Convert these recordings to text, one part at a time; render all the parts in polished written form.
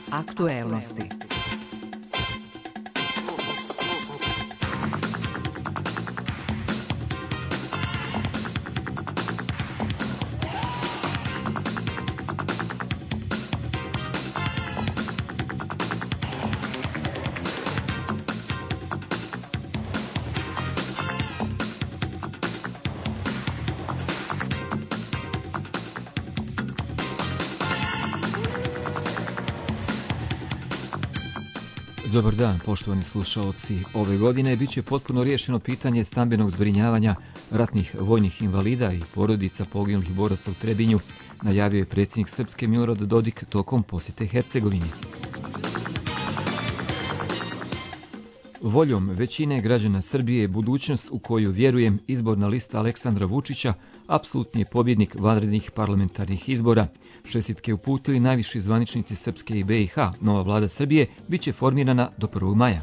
Aktuelnosti. Dobar dan, poštovani slušaoci. Ove godine biće potpuno riješeno pitanje stambenog zbrinjavanja ratnih vojnih invalida i porodica poginulih boraca u Trebinju, najavio je predsjednik Srpske Milorad Dodik tokom posjete Hercegovini. Voljom većine građana Srbije budućnost u koju vjerujem izborna lista Aleksandra Vučića apsolutni je pobjednik vanrednih parlamentarnih izbora. Čestitke uputili najviši zvaničnici Srpske i BiH. Nova vlada Srbije biće formirana do 1. maja.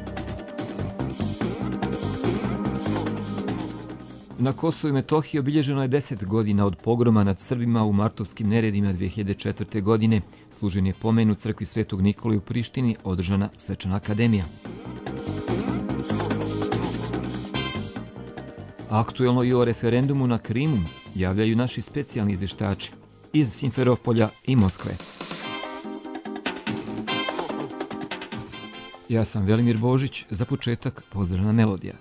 Na Kosovu i Metohiji obilježeno je 10 godina od pogroma nad Srbima u martovskim neredima 2004. godine. Služen je pomen u crkvi Svetog Nikole u Prištini, održana svečana akademija. Aktuelno i o referendumu na Krimu javljaju naši specijalni izvještači iz Simferopolja i Moskve. Ja sam Velimir Božić, za početak pozdravna melodija.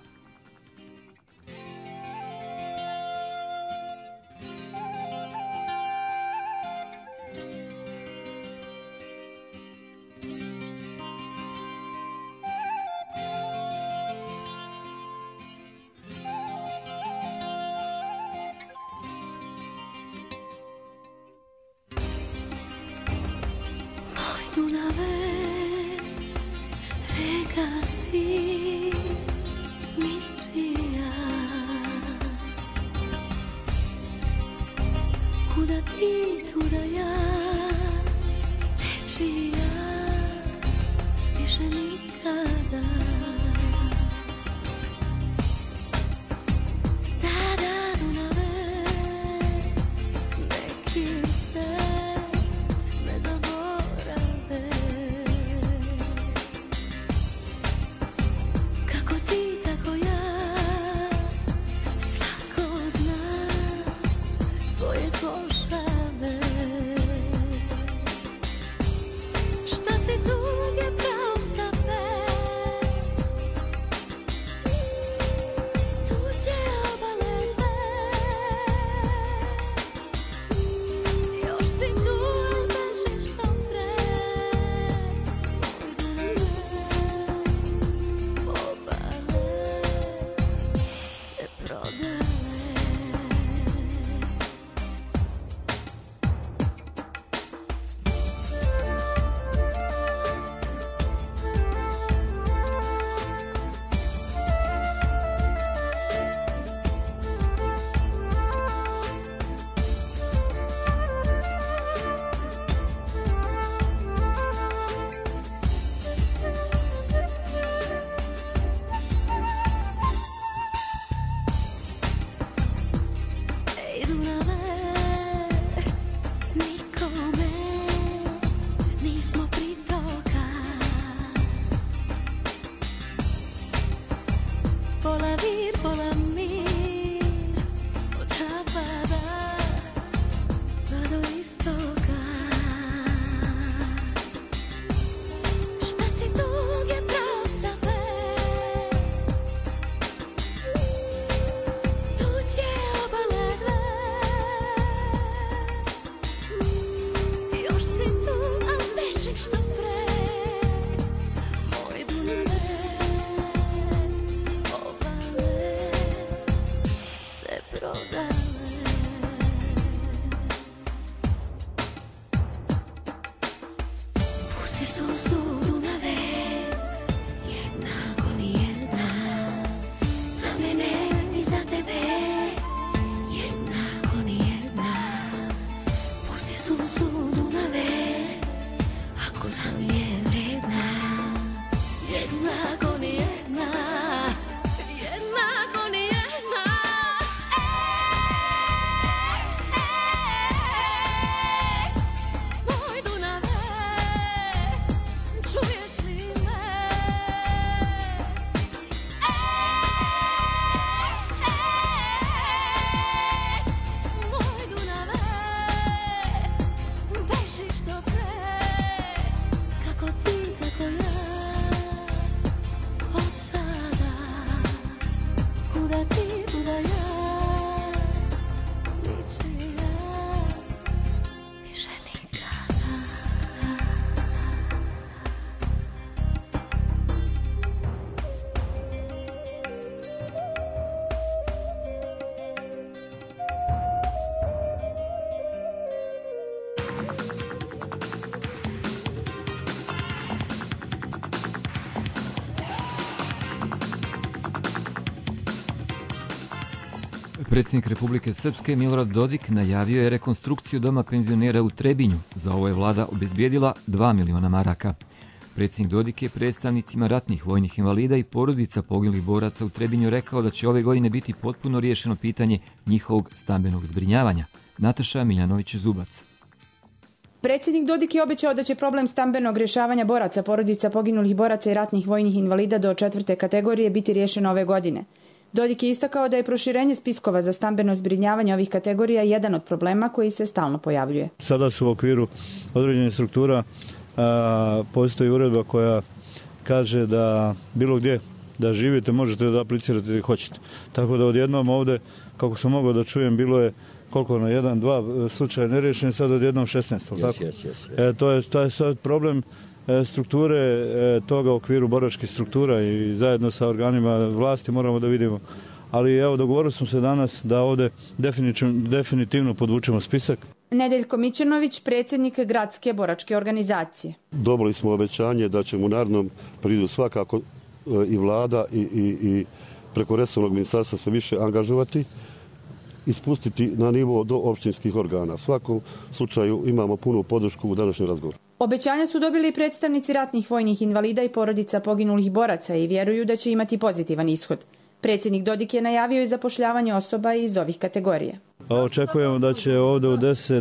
Predsjednik Republike Srpske Milorad Dodik najavio je rekonstrukciju doma penzionera u Trebinju. Za ovo je vlada obezbijedila 2 miliona maraka. Predsjednik Dodik je predstavnicima ratnih vojnih invalida i porodica poginulih boraca u Trebinju rekao da će ove godine biti potpuno riješeno pitanje njihovog stambenog zbrinjavanja. Nataša Miljanović-Zubac. Predsjednik Dodik je obećao da će problem stambenog rješavanja boraca, porodica poginulih boraca i ratnih vojnih invalida do 4. kategorije biti riješeno ove godine. Dodik je istakao da je proširenje spiskova za stambeno zbrinjavanje ovih kategorija jedan od problema koji se stalno pojavljuje. Sada su u okviru određenih struktura postoji uredba koja kaže da bilo gdje da živite možete da aplicirate ili hoćete. Tako da odjednom ovdje, kako sam mogao da čujem, bilo je koliko na 1-2 slučaja neriješeni, sad odjednom 16. To je sad problem strukture toga u okviru boračkih struktura i zajedno sa organima vlasti moramo da vidimo. Ali evo, dogovorili smo se danas da ovdje definitivno podvučemo spisak. Nedeljko Mićenović, predsjednik gradske boračke organizacije. Dobili smo obećanje da ćemo u narednom periodu svakako i vlada i preko resornog ministarstva se više angažovati i spustiti na nivo do općinskih organa. U svakom slučaju imamo punu podršku u današnjem razgovoru. Obećanja su dobili i predstavnici ratnih vojnih invalida i porodica poginulih boraca i vjeruju da će imati pozitivan ishod. Predsjednik Dodik je najavio i zapošljavanje osoba iz ovih kategorija. Očekujemo da će ovdje u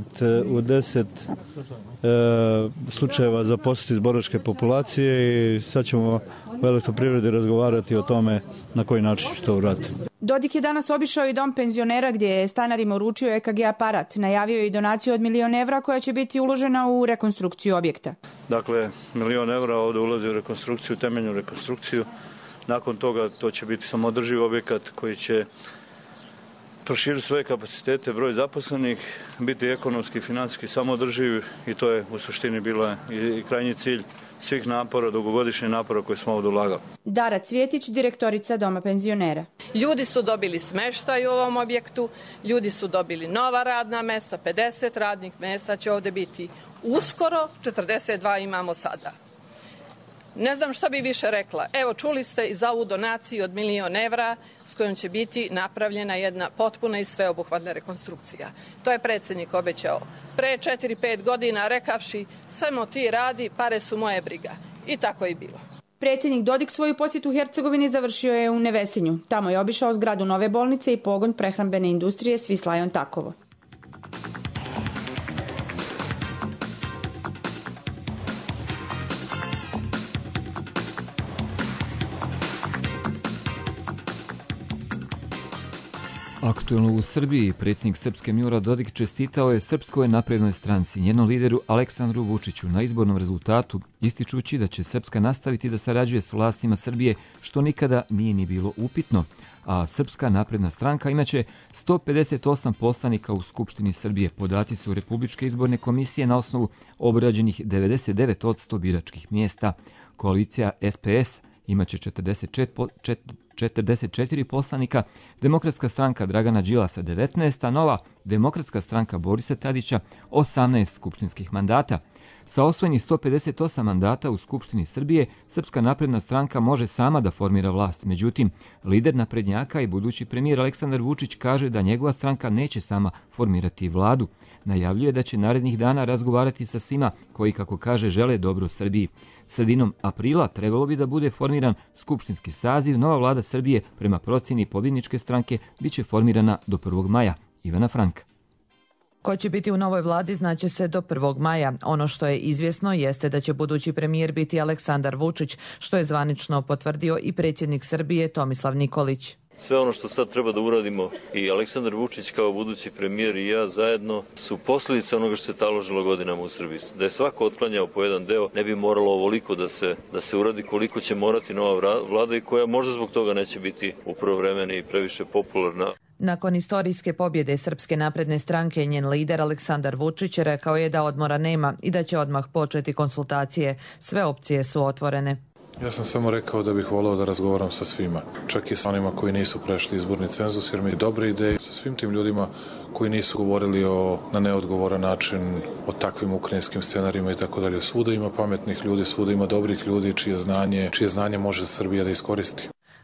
10 slučajeva zaposliti iz boračke populacije i sad ćemo u Elektroprivredi razgovarati o tome na koji način će to uraditi. Dodik je danas obišao i dom penzionera gdje je stanarima uručio EKG aparat. Najavio je i donaciju od 1 milion evra koja će biti uložena u rekonstrukciju objekta. Dakle, 1 milion evra ovdje ulazi u rekonstrukciju, temeljnu rekonstrukciju. Nakon toga to će biti samodrživ objekat koji će proširiti svoje kapacitete, broj zaposlenih, biti ekonomski i financijski samodrživ i to je u suštini bila i krajnji cilj svih napora, dugogodišnjih napora koje smo ovdje ulagali. Dara Cvjetić, direktorica Doma penzionera. Ljudi su dobili smještaj u ovom objektu, ljudi su dobili nova radna mjesta, 50 radnih mjesta će ovdje biti uskoro, 42 imamo sada. Ne znam što bi više rekla. Evo, čuli ste i za ovu donaciju od 1 milion evra s kojom će biti napravljena jedna potpuna i sveobuhvatna rekonstrukcija. To je predsjednik obećao pre 4-5 godina rekavši samo ti radi, pare su moje briga. I tako je bilo. Predsjednik Dodik svoju posjetu Hercegovini završio je u Nevesinju. Tamo je obišao zgradu nove bolnice i pogon prehrambene industrije Svislajon Takovo. Aktuelno u Srbiji, predsjednik Srpske Milorad Dodik čestitao je Srpskoj naprednoj stranci, njenom lideru Aleksandru Vučiću, na izbornom rezultatu, ističući da će Srpska nastaviti da sarađuje s vlastima Srbije, što nikada nije ni bilo upitno, a Srpska napredna stranka imaće 158 poslanika u Skupštini Srbije. Podaci su Republičke izborne komisije na osnovu obrađenih 99% biračkih mjesta. Koalicija SPS imaće 44 poslanika, Demokratska stranka Dragana Đilasa 19, a Nova Demokratska stranka Borisa Tadića 18 skupštinskih mandata. Sa osvojenih 158 mandata u Skupštini Srbije, Srpska napredna stranka može sama da formira vlast. Međutim, lider naprednjaka i budući premijer Aleksandar Vučić kaže da njegova stranka neće sama formirati vladu. Najavljuje da će narednih dana razgovarati sa svima koji, kako kaže, žele dobro Srbiji. Sredinom aprila trebalo bi da bude formiran skupštinski saziv. Nova vlada Srbije, prema procjeni pobjedničke stranke, bit će formirana do 1. maja. Ivana Frank. Ko će biti u novoj vladi znaće se do 1. maja. Ono što je izvjesno jeste da će budući premijer biti Aleksandar Vučić, što je zvanično potvrdio i predsjednik Srbije Tomislav Nikolić. Sve ono što sad treba da uradimo i Aleksandar Vučić kao budući premijer i ja zajedno su posljedice onoga što se taložilo godinama u Srbiji. Da je svako otklanjao po jedan deo, ne bi moralo ovoliko da se uradi koliko će morati nova vlada i koja možda zbog toga neće biti u prvo vreme ni previše popularna. Nakon istorijske pobjede Srpske napredne stranke, njen lider Aleksandar Vučić rekao je da odmora nema i da će odmah početi konsultacije. Sve opcije su otvorene. Ja sam samo rekao da bih voleo da razgovaram sa svima, čak i sa onima koji nisu prešli izborni cenzus, jer mi je dobre ideje sa svim tim ljudima koji nisu govorili na neodgovoran način o takvim ukrajinskim scenarijima i tako dalje. Svuda ima pametnih ljudi, svuda ima dobrih ljudi čije znanje može Srbija da iskoristi.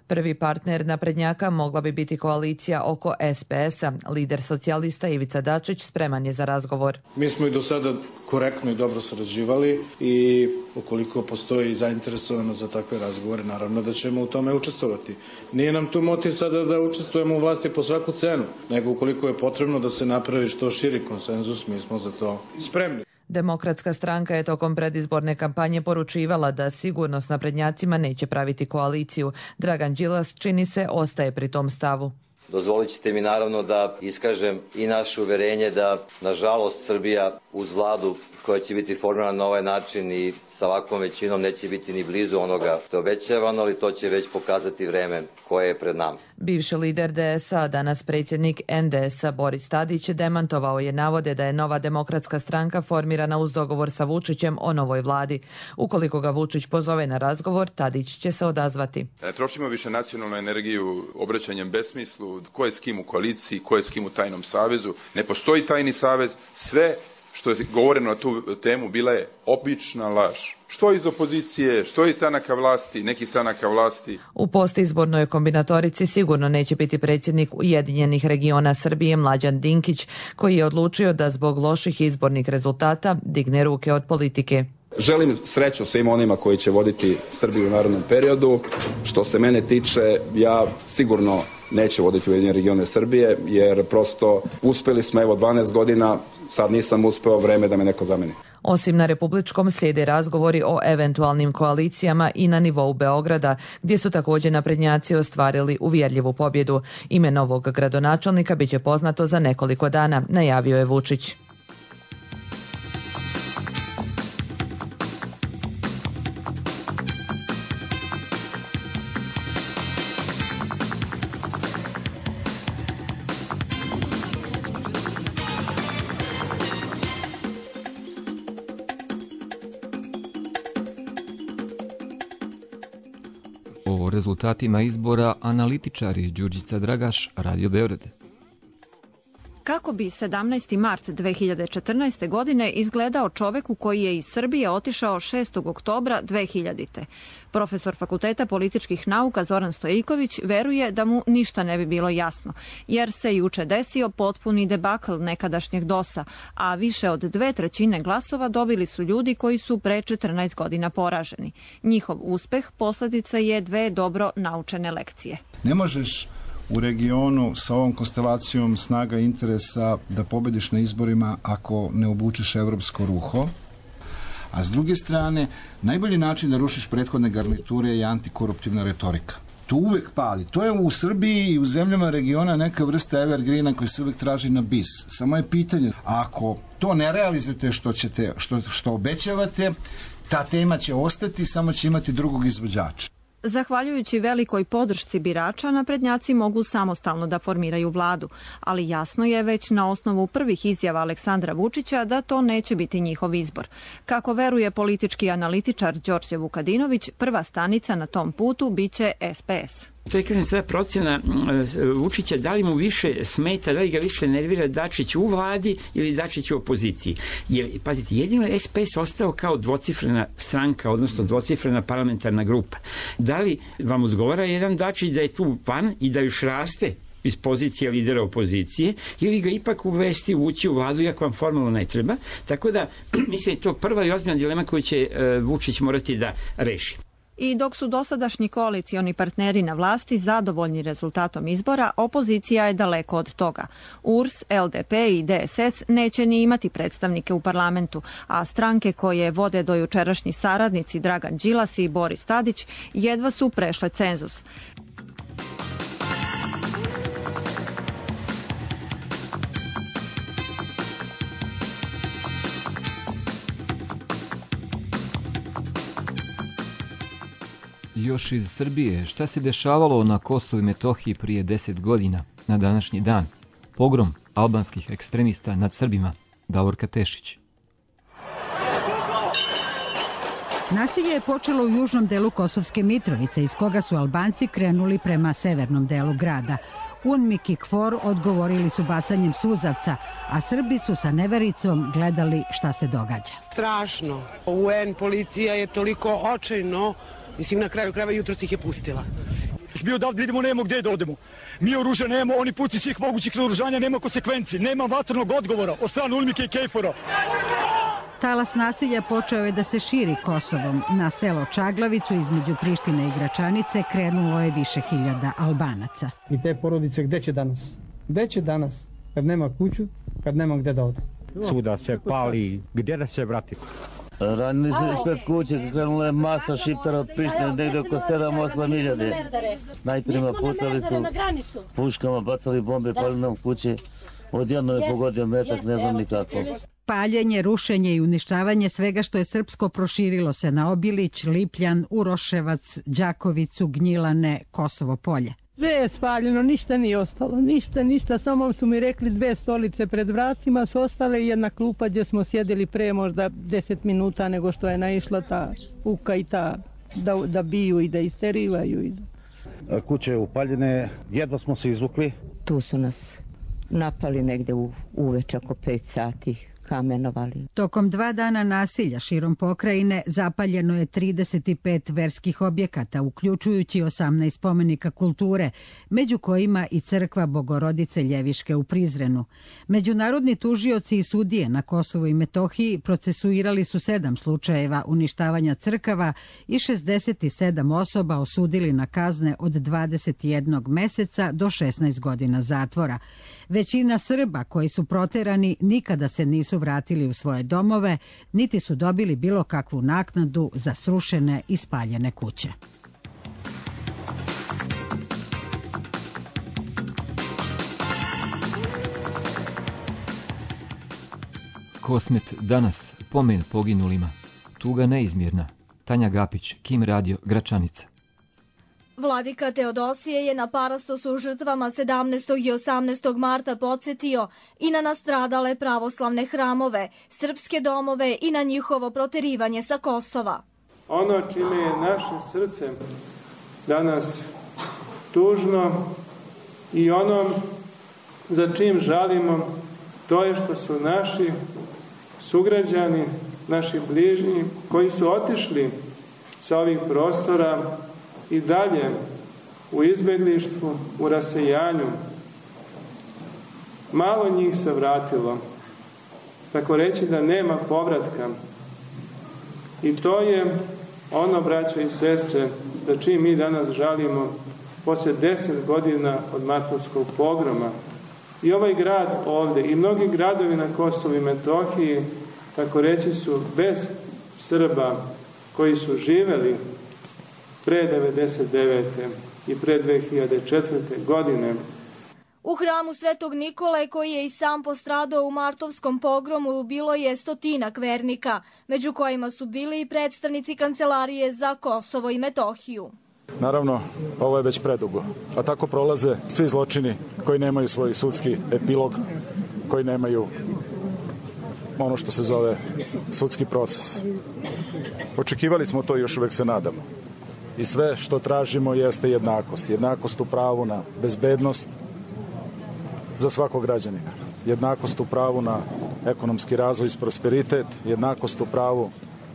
Prvi partner naprednjaka mogla bi biti koalicija oko SPS-a. Lider socijalista Ivica Dačić spreman je za razgovor. Mi smo i do sada korektno i dobro sarađivali i ukoliko postoji zainteresovanost za takve razgovore, naravno da ćemo u tome učestvovati. Nije nam tu motiv sada da učestvujemo u vlasti po svaku cenu, nego ukoliko je potrebno da se napravi što širi konsenzus, mi smo za to spremni. Demokratska stranka je tokom predizborne kampanje poručivala da sigurno s naprednjacima neće praviti koaliciju. Dragan Đilas, čini se, ostaje pri tom stavu. Dozvolit ćete mi naravno da iskažem i naše uverenje da, nažalost, Srbija uz vladu koja će biti formirana na ovaj način i sa ovakvom većinom neće biti ni blizu onoga što je obećavano, ali to će već pokazati vreme koje je pred nama. Bivši lider DS-a, danas predsjednik NDS-a Boris Tadić, demantovao je navode da je Nova demokratska stranka formirana uz dogovor sa Vučićem o novoj vladi. Ukoliko ga Vučić pozove na razgovor, Tadić će se odazvati. Ne trošimo više nacionalnu energiju obraćanjem besmislu, ko je s kim u koaliciji, ko je s kim u tajnom savezu. Ne postoji tajni savez, sve što je govoreno na tu temu bila je obična laž. Što iz opozicije, što iz stranaka vlasti, nekih stranaka vlasti. U postizbornoj kombinatorici sigurno neće biti predsjednik Ujedinjenih regiona Srbije Mlađan Dinkić, koji je odlučio da zbog loših izbornih rezultata digne ruke od politike. Želim sreću svim onima koji će voditi Srbiju u narednom periodu. Što se mene tiče, ja sigurno neću voditi Ujedinjene regione Srbije, jer prosto uspeli smo 12 godina, sad nisam uspeo, vreme da me neko zameni. Osim na republičkom slijede razgovori o eventualnim koalicijama i na nivou Beograda, gdje su također naprednjaci ostvarili uvjerljivu pobjedu. Ime novog gradonačelnika biće poznato za nekoliko dana, najavio je Vučić. O rezultatima izbora analitičari Đurđica Dragaš, Radio Beograd. Kako bi 17. mart 2014. godine izgledao čoveku koji je iz Srbije otišao 6. oktobra 2000. Profesor Fakulteta političkih nauka Zoran Stojiković veruje da mu ništa ne bi bilo jasno, jer se juče desio potpuni debakl nekadašnjeg DOS-a, a više od 2/3 glasova dobili su ljudi koji su pre 14 godina poraženi. Njihov uspeh posljedica je 2 dobro naučene lekcije. Ne možeš u regionu sa ovom konstelacijom snaga interesa da pobediš na izborima ako ne obučeš evropsko ruho. A s druge strane, najbolji način da rušiš prethodne garniture je antikoruptivna retorika. To uvek pali. To je u Srbiji i u zemljama regiona neka vrsta evergreena koji se uvek traži na bis. Samo je pitanje, ako to ne realizujete što obećavate, ta tema će ostati, samo će imati drugog izvođača. Zahvaljujući velikoj podršci birača, naprednjaci mogu samostalno da formiraju vladu, ali jasno je već na osnovu prvih izjava Aleksandra Vučića da to neće biti njihov izbor. Kako veruje politički analitičar Đorđe Vukadinović, prva stanica na tom putu biće SPS. To je, kažem, sada procjena Vučića, da li mu više smeta, da li ga više nervira Dačić u vladi ili Dačić u opoziciji. Jer, pazite, jedino je SPS ostao kao dvocifrena stranka, odnosno dvocifrena parlamentarna grupa. Da li vam odgovara jedan Dačić da je tu pan i da još raste iz pozicije lidera opozicije, ili ga ipak uvesti, ući u vladu, iako vam formalno ne treba. Tako da, mislim, je to prva i ozbiljna dilema koju će Vučić morati da reši. I dok su dosadašnji koalicioni partneri na vlasti zadovoljni rezultatom izbora, opozicija je daleko od toga. URS, LDP i DSS neće ni imati predstavnike u parlamentu, a stranke koje vode dojučerašnji saradnici Dragan Đilas i Boris Tadić jedva su prešle cenzus. Još iz Srbije, šta se dešavalo na Kosovu i Metohiji prije 10 godina, na današnji dan? Pogrom albanskih ekstremista nad Srbima. Davorka Tešić. Nasilje je počelo u južnom delu Kosovske Mitrovice, iz koga su Albanci krenuli prema severnom delu grada. UNMIK i KFOR odgovorili su bacanjem suzavca, a Srbi su sa nevericom gledali šta se događa. Strašno. UN, policija je toliko očajno, mislim, na kraju krajeva jutros ih je pustila. Mi odavde idemo, nemamo gdje da odemo. Mi oružja nemamo, oni puci svih mogućih naoružanja, nema konsekvenci, nema vatrenog odgovora od strane UNMIK-a i KFOR-a. Talas nasilja počeo je da se širi Kosovom. Na selo Čaglavicu između Prištine i Gračanice krenulo je više hiljada Albanaca. I te porodice gde će danas? Gde će danas? Kad nema kuću, kad nema gde da ode. Svuda se pali, gdje da se vrati? Ranili su ispred kuće, krenula je masa šiptara od Prištine, negdje oko 7-8 hiljade. Snajperima pucali su, puškama bacali bombe, pali nam kuće. Odjedno je pogodio metak, ne znam nikako. Paljenje, rušenje i uništavanje svega što je srpsko proširilo se na Obilić, Lipljan, Uroševac, Đakovicu, Gnjilane, Kosovo polje. Sve je spaljeno, ništa nije ostalo, ništa, samo su mi rekli 2 stolice pred vratima su ostale i jedna klupa gdje smo sjedili pre možda 10 minuta nego što je naišla ta uka i ta da biju i da isterivaju. Kuće upaljene, jedva smo se izvukli. Tu su nas napali negde uveče oko 5 sati. Kamenovali. Tokom 2 dana nasilja širom pokrajine zapaljeno je 35 verskih objekata, uključujući 18 spomenika kulture, među kojima i crkva Bogorodice Ljeviške u Prizrenu. Međunarodni tužioci i sudije na Kosovu i Metohiji procesuirali su 7 slučajeva uništavanja crkava i 67 osoba osudili na kazne od 21 meseca do 16 godina zatvora. Većina Srba koji su proterani nikada se nisu vratili u svoje domove, niti su dobili bilo kakvu naknadu za srušene i spaljene kuće. Kosmet danas, pomen poginulima. Tuga neizmjerna. Tanja Gapić, Kim radio, Gračanica. Vladika Teodosije je na parastosu žrtvama 17. i 18. marta podsjetio i na nastradale pravoslavne hramove, srpske domove i na njihovo proterivanje sa Kosova. Ono čime je naše srce danas tužno i ono za čim žalimo, to je što su naši sugrađani, naši bližnji, koji su otišli sa ovih prostora i dalje u izbjeglištvu, u rasejanju. Malo njih se vratilo, tako reći da nema povratka. I to je ono, braćo i sestre, za čim mi danas žalimo poslije 10 godina od martovskog pogroma. I ovaj grad ovdje i mnogi gradovi na Kosovu i Metohiji, tako reći, su bez Srba koji su živeli pre 1999. i pre 2004. godine. U hramu Svetog Nikole, koji je i sam postradao u martovskom pogromu, bilo je 100 vernika, među kojima su bili i predstavnici Kancelarije za Kosovo i Metohiju. Naravno, ovo je već predugo, a tako prolaze svi zločini koji nemaju svoj sudski epilog, koji nemaju ono što se zove sudski proces. Očekivali smo to i još uvek se nadamo. I sve što tražimo jeste jednakost. Jednakost u pravu na bezbednost za svakog građanina. Jednakost u pravu na ekonomski razvoj i prosperitet. Jednakost u pravu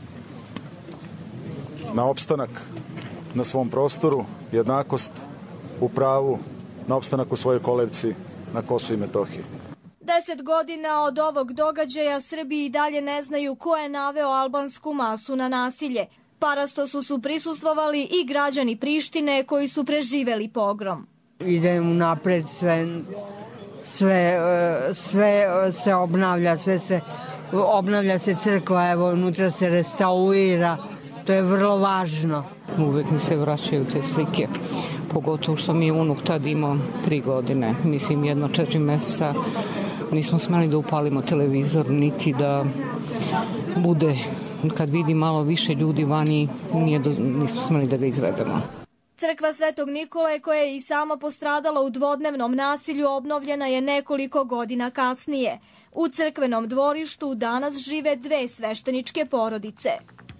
na opstanak na svom prostoru. Jednakost u pravu na opstanak u svojoj kolevci na Kosovu i Metohiji. 10 godina od ovog događaja Srbi i dalje ne znaju ko je naveo albansku masu na nasilje. Parastosu su prisustvovali i građani Prištine koji su preživeli pogrom. Idemo napred, sve se obnavlja, obnavlja se crkva, evo unutra se restaurira, to je vrlo važno. Uvek mi se vraćaju te slike, pogotovo što mi je unuk tad imao 3 godine, mislim 1-4 meseca. Nismo smeli da upalimo televizor, niti da bude, kad vidi malo više ljudi vani, nismo smeli da ga izvedemo. Crkva Svetog Nikole, koja je i sama postradala u dvodnevnom nasilju, obnovljena je nekoliko godina kasnije. U crkvenom dvorištu danas žive 2 svešteničke porodice.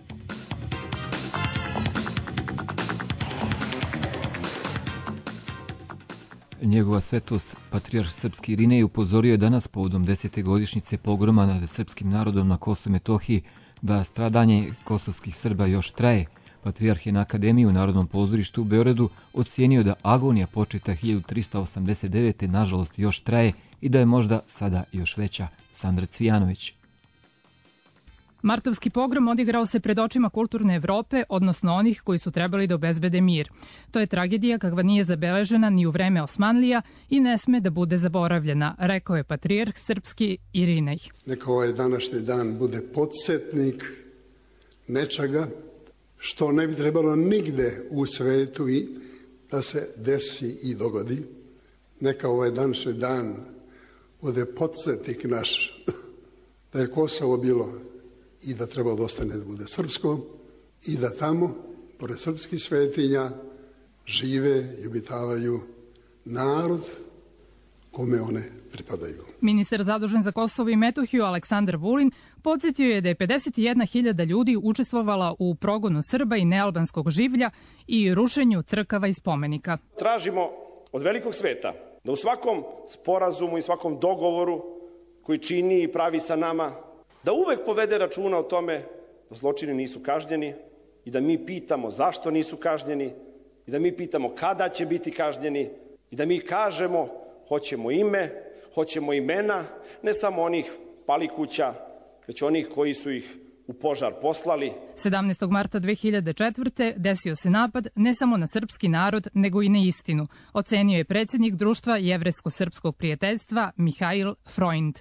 Njegova svetost, patrijarh srpski Irinej, upozorio je danas povodom 10. godišnjice pogroma nad srpskim narodom na Kosovu i Metohiji da stradanje kosovskih Srba još traje, Patrijarh je na Akademiju u Narodnom pozorištu u Beogradu ocijenio da agonija početa 1389. nažalost još traje i da je možda sada još veća. Sandra Cvijanović. Martovski pogrom odigrao se pred očima kulturne Evrope, odnosno onih koji su trebali da obezbede mir. To je tragedija kakva nije zabeležena ni u vreme Osmanlija i ne sme da bude zaboravljena, rekao je patrijarh srpski Irinej. Neka ovaj današnji dan bude podsjetnik nečega što ne bi trebalo nigde u svetu i da se desi i dogodi. Neka ovaj današnji dan bude podsjetnik naš da je Kosovo bilo i da treba da ostane da bude srpsko i da tamo, pored srpskih svetinja, žive i obitavaju narod kome one pripadaju. Ministar zadužen za Kosovo i Metohiju Aleksandar Vulin podsjetio je da je 51.000 ljudi učestvovala u progonu Srba i nealbanskog življa i rušenju crkava i spomenika. Tražimo od velikog sveta da u svakom sporazumu i svakom dogovoru koji čini i pravi sa nama, da uvek povede računa o tome da zločini nisu kažnjeni i da mi pitamo zašto nisu kažnjeni i da mi pitamo kada će biti kažnjeni i da mi kažemo hoćemo ime, hoćemo imena, ne samo onih palikuća, već onih koji su ih u požar poslali. 17. marta 2004. desio se napad ne samo na srpski narod, nego i na istinu, ocenio je predsjednik Društva jevrejsko-srpskog prijateljstva Mihail Freund.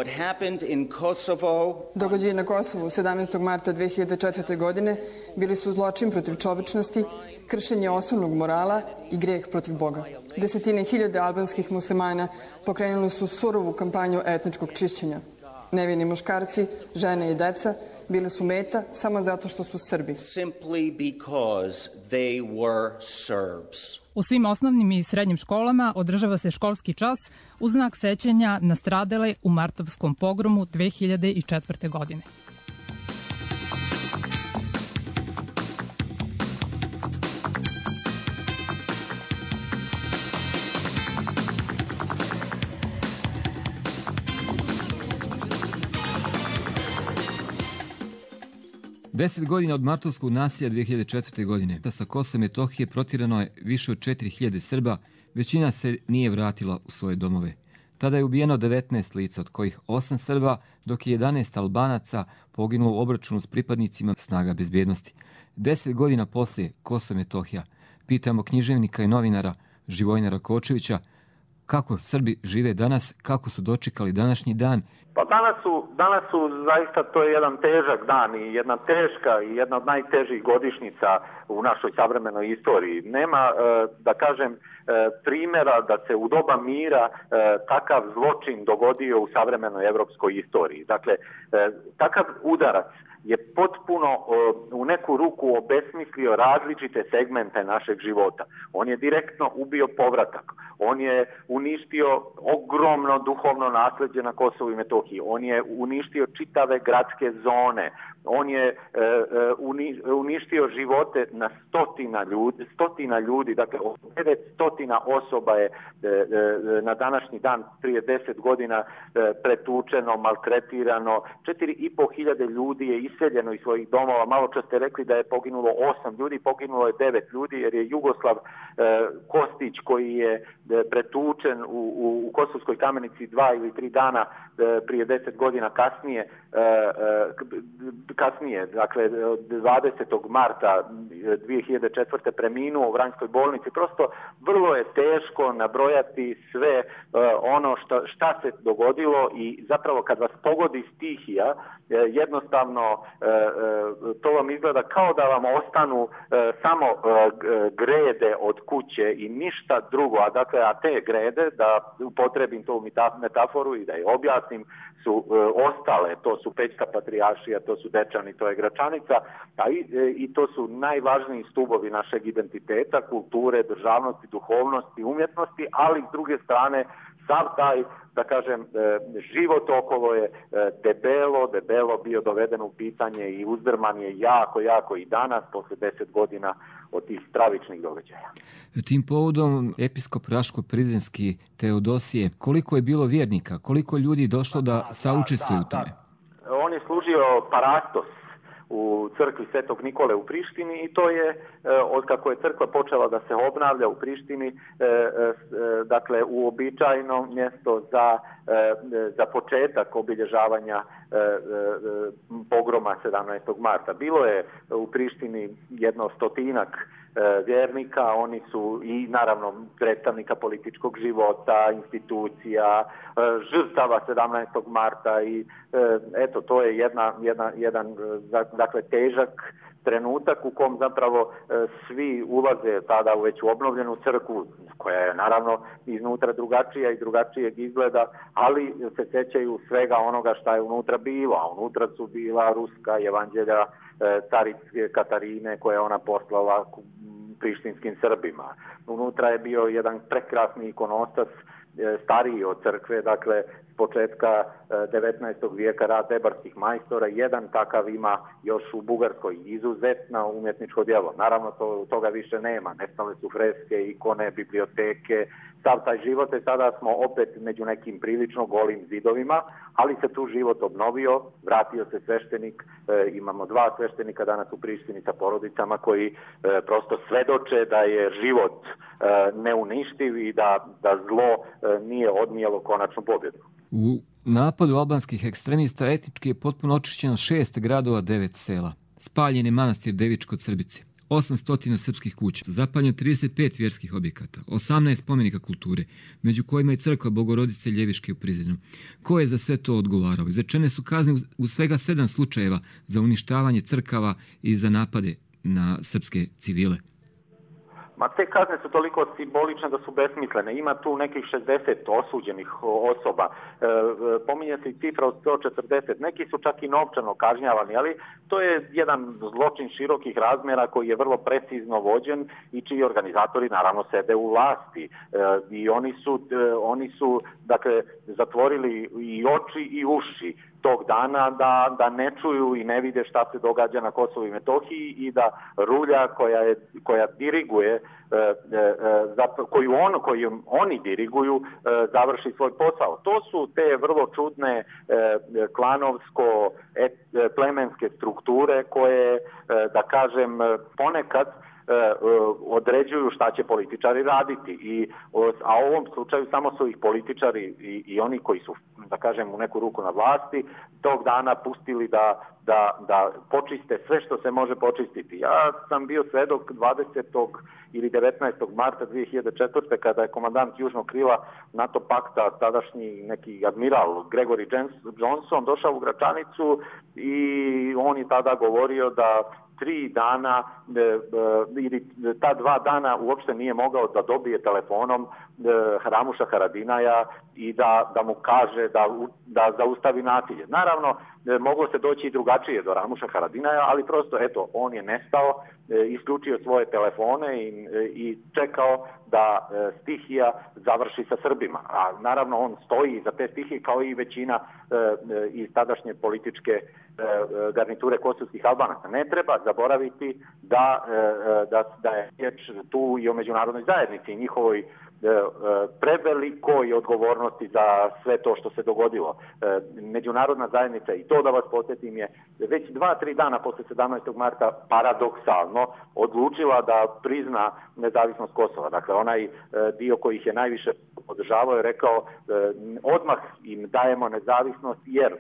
Događaji na Kosovu 17. marta 2004. godine bili su zločin protiv čovečnosti, kršenje osnovnog morala i greh protiv Boga. Desetine hiljade albanskih muslimana pokrenuli su surovu kampanju etničkog čišćenja. Nevini muškarci, žene i deca bili su meta samo zato što su Srbi. U svim osnovnim i srednjim školama održava se školski čas u znak sećanja na stradale u martovskom pogromu 2004. godine. 10 godina od martovskog nasilja 2004. godine. Sa Kosova i Metohije protirano je više od 4.000 Srba, većina se nije vratila u svoje domove. Tada je ubijeno 19 lica, od kojih 8 Srba, dok je 11 Albanaca poginulo u obračunu s pripadnicima snaga bezbjednosti. 10 godina poslije Kosovo i Metohija pitamo književnika i novinara Živojina Rakočevića kako Srbi žive danas, kako su dočekali današnji dan. Pa danas su zaista, to je jedan težak dan i jedna teška i jedna od najtežih godišnjica u našoj savremenoj istoriji. Nema, da kažem, primjera da se u doba mira takav zločin dogodio u savremenoj evropskoj istoriji. Dakle, takav udarac je potpuno u neku ruku obesmislio različite segmente našeg života. On je direktno ubio povratak. On je uništio ogromno duhovno nasljeđe na Kosovu i Metohiji. On je uništio čitave gradske zone. On je uništio živote na stotina ljudi. Dakle, 900 osoba je na današnji dan prije 10 godina pretučeno, maltretirano. 4.500 ljudi je iseljeno iz svojih domova. Malo čas ste rekli da je poginulo 8 ljudi, poginulo je 9 ljudi jer je Jugoslav Kostić koji je pretučen u Kosovskoj Kamenici 2 ili 3 dana prije 10 godina kasnije, dakle 20. marta 2004. preminuo u Vranjskoj bolnici. Prosto vrlo je teško nabrojati sve ono šta se dogodilo i zapravo kad vas pogodi stihija, jednostavno to vam izgleda kao da vam ostanu samo grede od kuće i ništa drugo, a te grede, da upotrebim tu metaforu i da je objasnim, su ostale, to su Pećka Patrijaršija, to su Dečani, to je Gračanica, i to su najvažniji stubovi našeg identiteta, kulture, državnosti, duhovnosti, umjetnosti, ali s druge strane sav taj, da kažem, život okolo je debelo bio doveden u pitanje i uzdrman je jako i danas, posle 10 godina od tih stravičnih događaja. Tim povodom episkop Raško-Prizrenski Teodosije, koliko je bilo vjernika, koliko ljudi došlo da saučestvuju u tome? On je služio parastos u crkvi Svetog Nikole u Prištini i to je, otkako je crkva počela da se obnavlja u Prištini, dakle uobičajeno mjesto za početak obilježavanja pogroma 17. marta. Bilo je u Prištini 100 vjernika, oni su i naravno predstavnika političkog života, institucija, žrtava 17. marta i eto, to je jedan dakle težak trenutak u kom zapravo svi ulaze tada već u obnovljenu crkvu, koja je naravno iznutra drugačija i drugačijeg izgleda, ali se sjećaju svega onoga šta je unutra bilo, a unutra su bila ruska evanđelja carice Katarine koje je ona poslala prištinskim Srbima. Unutra je bio jedan prekrasni ikonostas, stariji od crkve, dakle s početka 19. vijeka, rad debarskih majstora. Jedan takav ima još u Bugarskoj, izuzetno umjetničko djelo. Naravno toga više nema, nestale su freske, ikone, biblioteke, sav taj život je sada smo opet među nekim prilično golim zidovima, ali se tu život obnovio, vratio se sveštenik, imamo 2 sveštenika danas u Prištini sa porodicama koji prosto svedoče da je život neuništiv i da zlo nije odnijelo konačnu pobjedu. U napadu albanskih ekstremista etnički je potpuno očišćeno 6 gradova, 9 sela. Spaljen je manastir Devičko Crbice, 800 srpskih kuća, zapaljeno 35 vjerskih objekata, 18 spomenika kulture, među kojima je crkva Bogorodice Ljeviške u Prizrenu. Ko je za sve to odgovarao? Izrečene su kazne u svega 7 slučajeva za uništavanje crkava i za napade na srpske civile. Ma te kazne su toliko simbolične da su besmislene. Ima tu nekih 60 osuđenih osoba. Pominje se i cifra od 140. Neki su čak i novčano kažnjavani, ali to je jedan zločin širokih razmjera koji je vrlo precizno vođen i čiji organizatori naravno sede u vlasti. I oni su dakle zatvorili i oči i uši tog dana da ne čuju i ne vide šta se događa na Kosovu i Metohiji i da rulja koja diriguje, koju oni diriguju, završi svoj posao. To su te vrlo čudne klanovsko-plemenske strukture koje, da kažem, ponekad određuju šta će političari raditi. A u ovom slučaju samo su ih političari i oni koji su, da kažem, u neku ruku na vlasti, tog dana pustili da počiste sve što se može počistiti. Ja sam bio svedok 20. ili 19. marta 2004. kada je komandant Južnog krila NATO pakta, tadašnji neki admiral Gregory Johnson, došao u Gračanicu i on je tada govorio da 3 dana ili ta 2 dana uopšte nije mogao da dobije telefonom Ramuša Haradinaja i da mu kaže da zaustavi nasilje. Naravno, moglo se doći i drugačije do Ramuša Haradinaja, ali prosto, eto, on je nestao, isključio svoje telefone i čekao da stihija završi sa Srbima. A naravno, on stoji za te stihije kao i većina iz tadašnje političke garniture kosovskih Albanaca. Ne treba zaboraviti da je riječ tu i o međunarodnoj zajednici i njihovoj prevelikoj odgovornosti za sve to što se dogodilo. Međunarodna zajednica, i to da vas podsjetim, je već 2-3 dana posle 17. marta paradoksalno odlučila da prizna nezavisnost Kosova. Dakle, onaj dio koji ih je najviše podržavao je rekao odmah im dajemo nezavisnost jer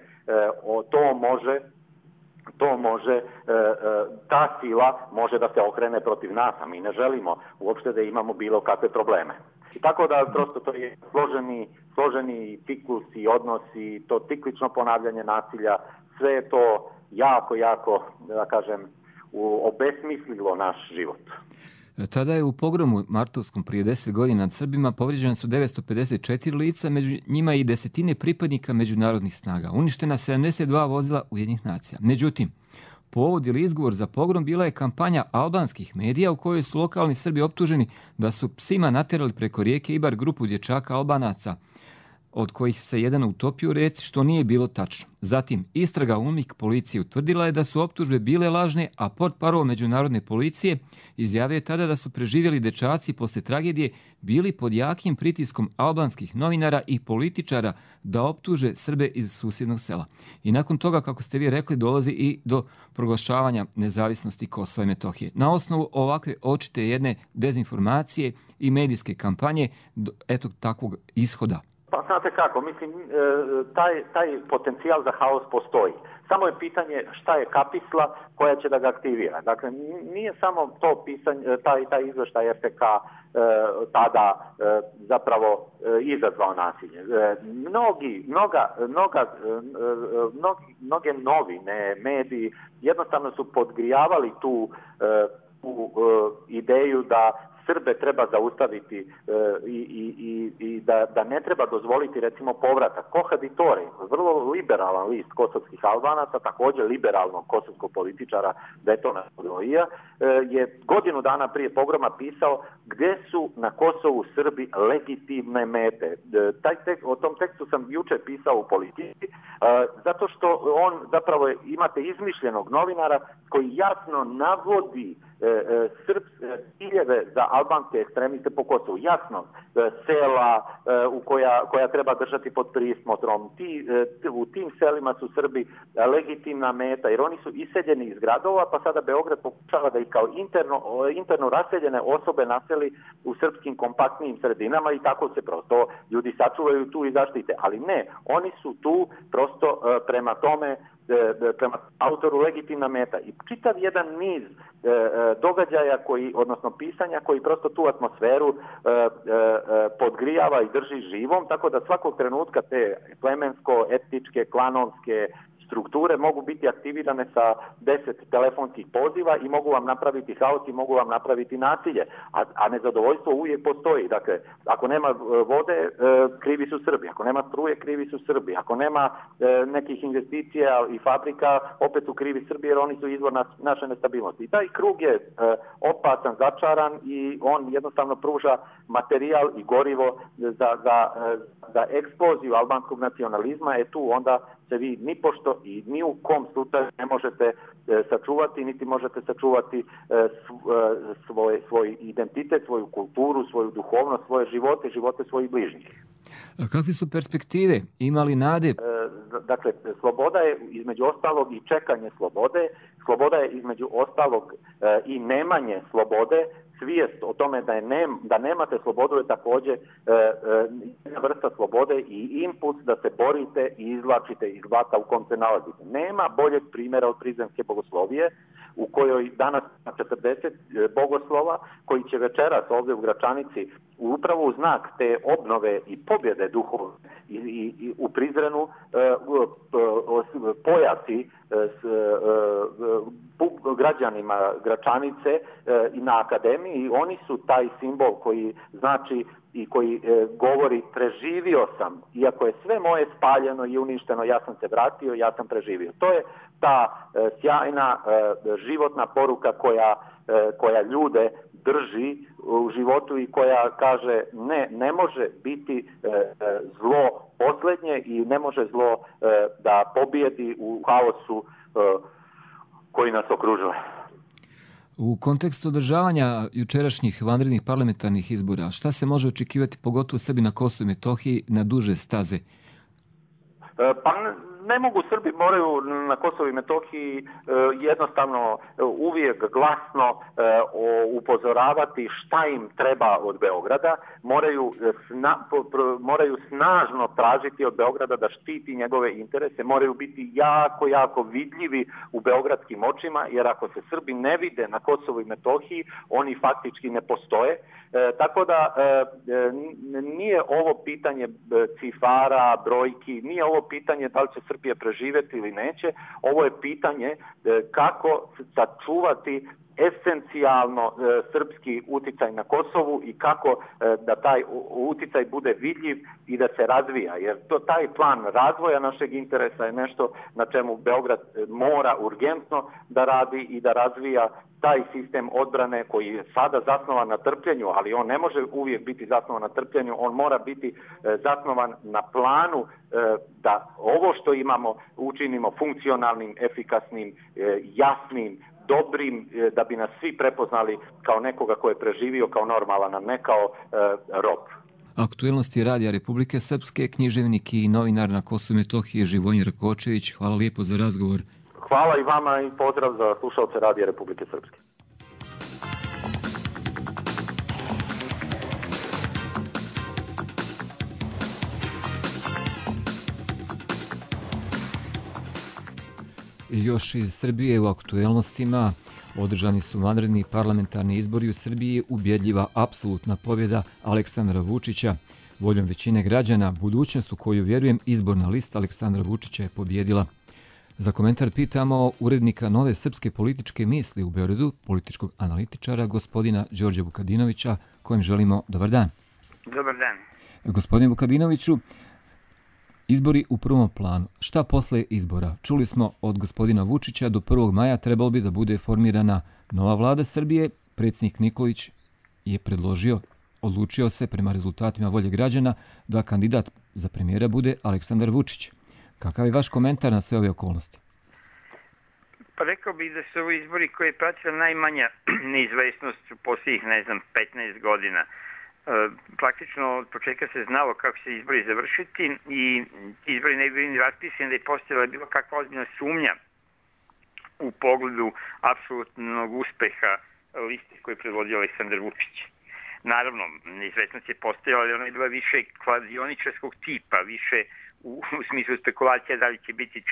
ta sila može da se okrene protiv nas, a mi ne želimo uopšte da imamo bilo kakve probleme. I tako da prosto to je složeni ciklus i odnos i to ciklično ponavljanje nasilja, sve je to jako, da kažem, obesmislilo naš život. Tada je u pogromu martovskom prije 10 godina nad Srbima povrijeđena su 954 lica, među njima i desetine pripadnika međunarodnih snaga. Uništena 72 vozila Ujedinjenih nacija. Međutim, povod ili izgovor za pogrom bila je kampanja albanskih medija u kojoj su lokalni Srbi optuženi da su psima naterali preko rijeke Ibar grupu dječaka Albanaca od kojih se jedan utopio u reci, što nije bilo tačno. Zatim, istraga UNMIK policije utvrdila je da su optužbe bile lažne, a portparol međunarodne policije izjavio je tada da su preživjeli dečaci posle tragedije bili pod jakim pritiskom albanskih novinara i političara da optuže Srbe iz susjednog sela. I nakon toga, kako ste vi rekli, dolazi i do proglašavanja nezavisnosti Kosova i Metohije. Na osnovu ovakve očite jedne dezinformacije i medijske kampanje, eto takvog ishoda. Pa znate kako, mislim, taj potencijal za haos postoji. Samo je pitanje šta je kapisla koja će da ga aktivira. Dakle, nije samo to pisanje, taj izveštaj RTK tada zapravo izazvao nasilje. Mnoge novine, mediji jednostavno su podgrijavali tu ideju da Srbe treba zaustaviti i da ne treba dozvoliti recimo povratak. Kohaditore, vrlo liberalan list kosovskih Albanaca, također liberalnog kosovskog političara Betona Odojija, je godinu dana prije pogroma pisao gdje su na Kosovu Srbi legitimne mete. O tom tekstu sam juče pisao u Politici, zato što on zapravo imate izmišljenog novinara koji jasno navodi ciljeve za albanske ekstremiste po Kosovu. Jasno, sela koja treba držati pod prismotrom. U tim selima su Srbi legitimna meta, jer oni su iseljeni iz gradova, pa sada Beograd pokušava da ih kao interno raseljene osobe naseli u srpskim kompaktnijim sredinama i tako se prosto ljudi sačuvaju tu i zaštite. Ali ne, oni su tu prosto prema tome, prema autoru legitimna meta. I čitav jedan niz događaja odnosno pisanja koji prosto tu atmosferu podgrijava i drži živom, tako da svakog trenutka te plemensko-etničke, klanovske strukture mogu biti aktivirane sa 10 telefonskih poziva i mogu vam napraviti haos i mogu vam napraviti nasilje. A nezadovoljstvo uvijek postoji. Dakle, ako nema vode, krivi su Srbi. Ako nema struje, krivi su Srbi. Ako nema nekih investicija i fabrika, opet su krivi Srbi jer oni su izvor naše nestabilnosti. I taj krug je opasan, začaran i on jednostavno pruža materijal i gorivo za eksploziju albanskog nacionalizma. Tu onda se vi nipošto i ni u kom slučaju ne možete sačuvati, niti možete sačuvati svoj identitet, svoju kulturu, svoju duhovnost, svoje živote svojih bližnjih. A kakve su perspektive? Ima li nade? Dakle, sloboda je između ostalog i čekanje slobode. Sloboda je između ostalog i nemanje slobode. Svijest o tome da nemate slobodu je također jedna vrsta slobode i impuls da se borite i izvlačite iz blata u kom se nalazite. Nema boljeg primjera od prizemske bogoslovije u kojoj danas 40 bogoslova koji će večeras ovdje u Gračanici upravo u znak te obnove i pobjede duhovne i u Prizrenu pojasi građanima Gračanice i na akademiji. Oni su taj simbol koji znači i koji govori preživio sam, iako je sve moje spaljeno i uništeno, ja sam se vratio, ja sam preživio. To je ta sjajna životna poruka koja ljude drži u životu i koja kaže ne može biti zlo posljednje i ne može zlo da pobijedi u haosu koji nas okružuje. U kontekstu održavanja jučerašnjih vanrednih parlamentarnih izbora, šta se može očekivati pogotovo Srbi na Kosovu i Metohiji na duže staze? Pa ne mogu, Srbi moraju na Kosovu i Metohiji jednostavno uvijek glasno upozoravati šta im treba od Beograda, moraju snažno tražiti od Beograda da štiti njegove interese, moraju biti jako vidljivi u beogradskim očima, jer ako se Srbi ne vide na Kosovu i Metohiji, oni faktički ne postoje. Tako da nije ovo pitanje cifara, brojki, nije ovo pitanje da li će Srbija preživjeti ili neće, ovo je pitanje kako sačuvati esencijalno srpski uticaj na Kosovu i kako da taj uticaj bude vidljiv i da se razvija. Jer taj plan razvoja našeg interesa je nešto na čemu Beograd mora urgentno da radi i da razvija taj sistem odbrane koji je sada zasnovan na trpljenju, ali on ne može uvijek biti zasnovan na trpljenju, on mora biti zasnovan na planu da ovo što imamo učinimo funkcionalnim, efikasnim, jasnim, dobrim, da bi nas svi prepoznali kao nekoga ko je preživio kao normalan, a ne kao rob. Aktuelnosti Radija Republike Srpske, književnik i novinar na Kosovu i Metohiji Živojin Rakočević. Hvala lijepo za razgovor. Hvala i vama i pozdrav za slušalce Radija Republike Srpske. Još iz Srbije u aktuelnostima održani su vanredni parlamentarni izbori u Srbiji, ubjedljiva apsolutna pobjeda Aleksandra Vučića. Voljom većine građana, budućnost u koju vjerujem, izborna lista Aleksandra Vučića je pobjedila. Za komentar pitamo urednika Nove srpske političke misli u Beogradu, političkog analitičara, gospodina Đorđa Vukadinovića, kojem želimo dobar dan. Dobar dan. Gospodine Vukadinoviću, izbori u prvom planu. Šta posle izbora? Čuli smo od gospodina Vučića do 1. maja trebalo bi da bude formirana nova vlada Srbije. Predsjednik Nikolić je odlučio se prema rezultatima volje građana da kandidat za premijera bude Aleksandar Vučić. Kakav je vaš komentar na sve ove okolnosti? Pa rekao bih da su ovo izbori koje je pratila najmanja neizvesnost u posljednjih, 15 godina. Praktično od početka se znalo kako će se izbori završiti i izbori ne bi bili raspisani da je postojala bilo kakva ozbiljna sumnja u pogledu apsolutnog uspeha liste koju je predvodio Aleksandar Vučić. Naravno, neizvesnost je postojala, ali ona je bila više kladioničarskog tipa, više u smislu spekulacija da li će biti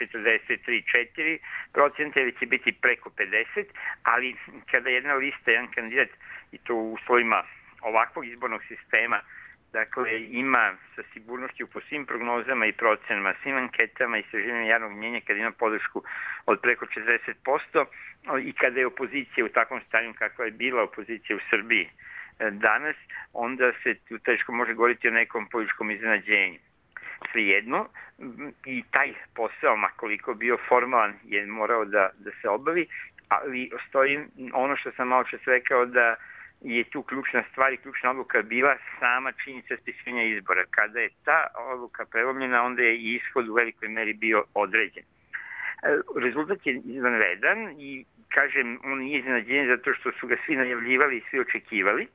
43-4% ili će biti preko 50%, ali kada jedna lista, jedan kandidat, i to u uslovima ovakvog izbornog sistema, dakle ima sa sigurnošću po svim prognozama i procenama, svim anketama i istraživanjem javnog mnjenja kada ima podršku od preko 40% i kada je opozicija u takvom stanju kakva je bila opozicija u Srbiji danas, onda se tu teško može govoriti o nekom političkom iznenađenju. Svejedno, i taj posao, makoliko bio formalan, je morao da se obavi, ali stoji ono što sam malo čas rekao da je tu ključna stvar i ključna odluka bila sama činjenica raspisivanja izbora. Kada je ta odluka prelomljena, onda je i ishod u velikoj meri bio određen. Rezultat je izvanredan i, kažem, on nije iznenađenje zato što su ga svi najavljivali i svi očekivali,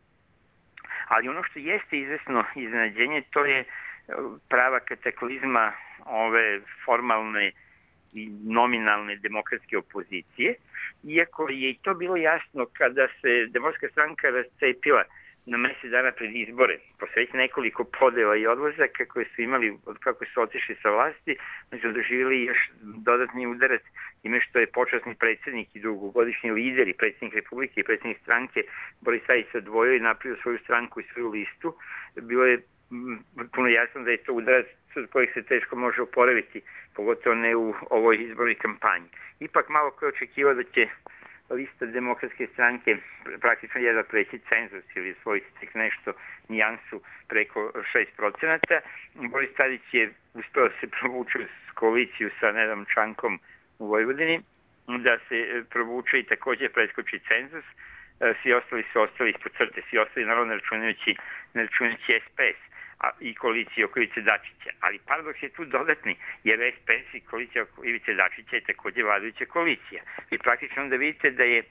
ali ono što jeste izvesno iznenađenje, to je prava kataklizma ove formalne i nominalne demokratske opozicije, iako je i to bilo jasno kada se Demokratska stranka rascepila na mjesec dana pred izbore, posle već nekoliko podela i odlazaka koje su imali od kako su otišli sa vlasti, oni su doživjeli još dodatni udarac time što je počasni predsjednik i dugogodišnji lider i predsjednik Republike i predsjednik stranke Boris Tadić se odvojio i napravio svoju stranku i svoju listu. Bilo je puno jasno da je to udarac od kojih se teško može oporaviti, pogotovo ne u ovoj izbornoj kampanji. Ipak malo ko je očekivao da će lista Demokratske stranke praktično jedva preći cenzus ili svojiti tek nešto nijansu preko 6%. Boris Tadić je uspeo se provući s koaliciju sa Nedom Čankom u Vojvodini, da se provuče i također preskoči cenzus. Svi ostali su ostali ispod crte, svi ostali naravno ne računajući SPS i koaliciju oko Ivice Dačića. Ali paradoks je tu dodatni, jer SPS i koalicija oko Ivice Dačića je također vladajuća koalicija. I praktično onda vidite da je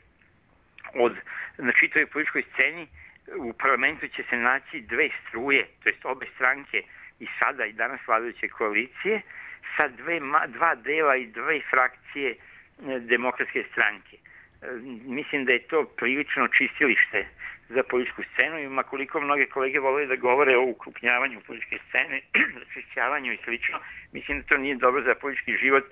na čitavoj političkoj sceni u parlamentu će se naći dve struje, to jest obe stranke i sada i danas vladajuće koalicije, sa dva dela i dve frakcije Demokratske stranke. Mislim da je to prilično čistilište za političku scenu i makoliko mnoge kolege vole da govore o ukrupnjavanju političke scene, raščišćavanju i slično, mislim da to nije dobro za politički život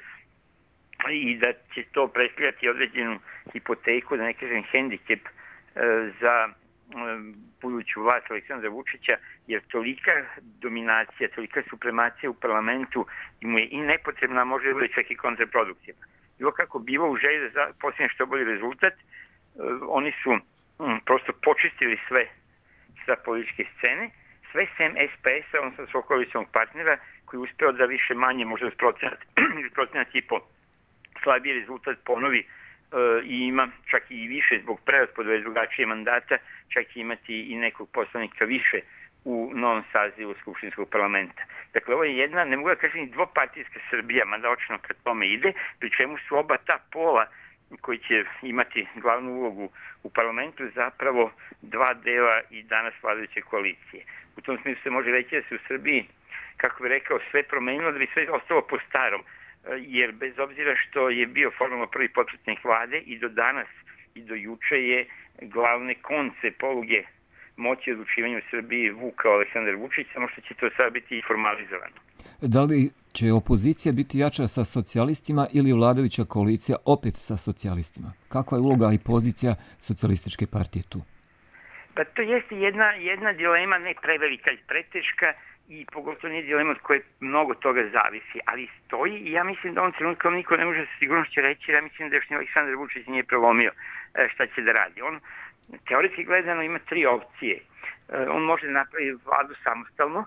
i da će to predstavljati određenu hipoteku, da ne kažem hendikep za buduću vlast Aleksandra Vučića, jer tolika dominacija, tolika supremacija u parlamentu mu je i nepotrebna, može biti čak i kontraproduktivna. Bilo kako bilo u želji da posljednje što bolji rezultat, oni su prosto počistili sve sa političke scene, sve sem SPS-a, odnosno svog koalicionog partnera, koji je uspeo da više manje, možda procenat i po slabiji rezultat ponovi i ima čak i više zbog preraspodele drugačije mandata, čak i imati i nekog poslanika više u novom sazivu Skupštinskog parlamenta. Dakle, ovo je jedna, ne mogu da kažem, dvopartijska Srbija, mada očno ka tome ide, pri čemu su oba ta pola koji će imati glavnu ulogu u parlamentu zapravo dva dela i danas vladajuće koalicije. U tom smislu se može reći da se u Srbiji, kako bi rekao, sve promenilo, da bi sve ostalo po starom, jer bez obzira što je bio formalno prvi potpredsednik vlade i do danas i do juče je glavne konce poluge moći odlučivanja u Srbiji vukao Aleksandar Vučić, samo što će to sada biti formalizovano. Da li će opozicija biti jača sa socijalistima ili vladajuća koalicija opet sa socijalistima? Kakva je uloga i pozicija socijalističke partije tu? Pa to jeste jedna dilema, ne prevelika i preteška, i pogotovo nije dilema od koje mnogo toga zavisi, ali stoji i ja mislim da on trenutkom niko ne može sa sigurnošću reći, ja mislim da još ni Aleksandar Vučić nije prelomio šta će da radi. On teoretski gledano ima tri opcije. On može napraviti vladu samostalno,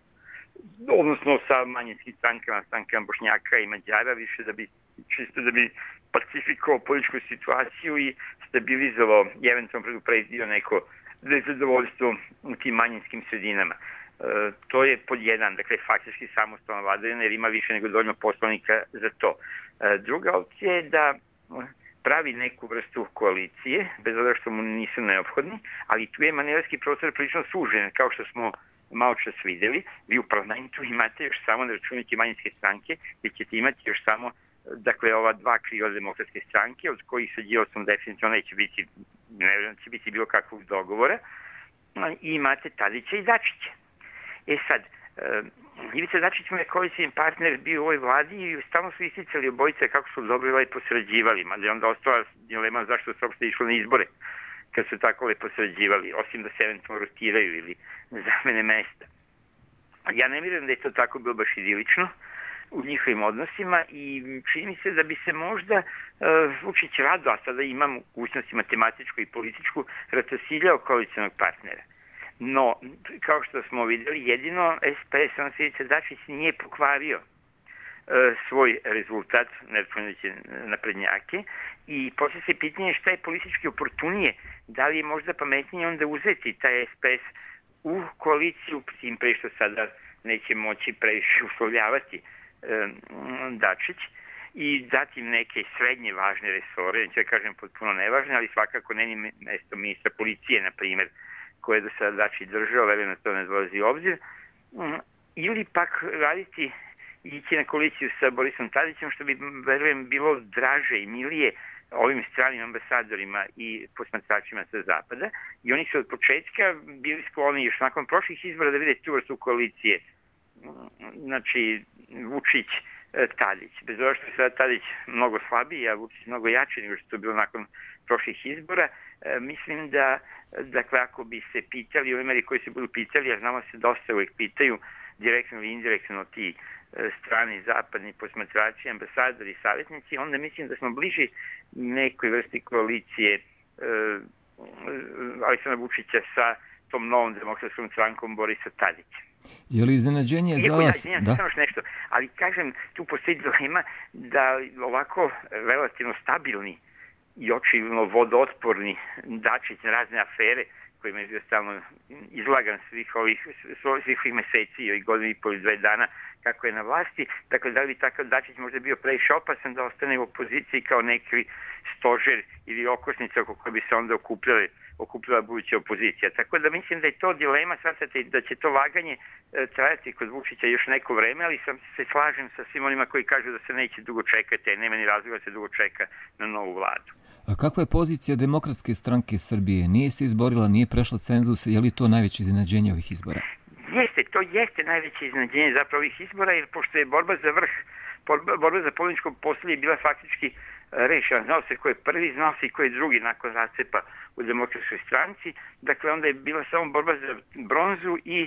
odnosno sa manjinskim strankama Bošnjaka i Mađara, više čisto da bi pacifikovao političku situaciju i stabilizovao i eventualno predupredio neko nezadovoljstvo u tim manjinskim sredinama. To je pod jedan, dakle, faktički samostalna vladavina, jer ima više nego dovoljno poslanika za to. Druga opcija je da pravi neku vrstu koalicije, bez obzira što mu nisu neophodni, ali tu je manevarski prostor prilično sužen, kao što smo malo čas videli. Vi u parlamentu imate još samo, ne računajte manjinske stranke, gdje ćete imati još samo, dakle, ova dva krila Demokratske stranke, od kojih sa Đilasom definitivno neće biti, ne će biti bilo kakvog dogovora, i imate Tadića i Dačića. Sad, Ivica Dačić mu je koalicijni partner bio u ovoj vladi i stalno su isticali obojice kako su dobro lepo sarađivali, mada je onda ostala dilema zašto su uopšte išli na izbore kad su tako lepo sarađivali, osim da se eventualno rotiraju ili zamene mesta. Ja ne vjerujem da je to tako bilo baš idilično u njihovim odnosima i čini mi se da bi se možda Vučić rado, a sada ima mogućnosti matematičku i političku, ratosiljao koalicijnog partnera. No, kao što smo vidjeli, jedino SPS, Ivica Dačić, nije pokvario svoj rezultat, ne računajući naprednjake, i poslije se pitanje šta je politički oportunije, da li je možda pametnije onda uzeti taj SPS u koaliciju, tim pre što sada neće moći previše uslovljavati Dačić, i dati neke srednje važne resore, neću da kažem potpuno nevažne, ali svakako ne ni mesto ministra policije, na primjer, koje je do sada Dačić držao, verujem da to ne dolazi u obzir, ili pak raditi i ići na koaliciju sa Borisom Tadićem, što bi, verujem, bilo draže i milije ovim stranim ambasadorima i posmatračima sa zapada, i oni su od početka bili skloni još nakon prošlih izbora da vide tu vrstu koalicije, znači Vučić, Tadić. Bez obzira što je sada Tadić mnogo slabiji, a Vučić mnogo jači nego što je to bilo nakon prošlih izbora, mislim da, dakle, ako bi se pitali, ovi meri koji se budu pitali, a znamo se dosta uvijek pitaju, direktno ili indirektno ti strani zapadni posmatrači, ambasadori, savjetnici, onda mislim da smo bliži nekoj vrsti koalicije Aleksandra Vučića sa tom novom demokratskom strankom Borisa Tadića. Je li iznenađenje za vas? Da. Samo nešto, ali kažem, tu postoji dilema da ovako relativno stabilni i očigledno vodootporni Dačić na razne afere kojima je bio stalno izlagan svih ovih meseci i godinu i pol, 2 dana kako je na vlasti. Dakle, da li bi takav Dačić možda bio previše opasan da ostane u opoziciji kao neki stožer ili okosnica oko koje bi se onda okupljala buduća opozicija. Tako da mislim da je to dilema, shvatate, da će to vaganje trajati kod Vučića još neko vreme, ali sam se slažem sa svim onima koji kažu da se neće dugo čekati, nema ni razloga da se dugo čeka na novu vladu. A kakva je pozicija Demokratske stranke Srbije? Nije se izborila, nije prešla cenzus, je li to najveće iznenađenje ovih izbora? Jeste, to jeste najveće iznenađenje zapravo ovih izbora, jer pošto je borba za vrh, borba za pobjedničko posljednje bila faktički rešena. Znao se ko je prvi, znao se i ko je drugi nakon rascepa u Demokratskoj stranci. Dakle, onda je bila samo borba za bronzu i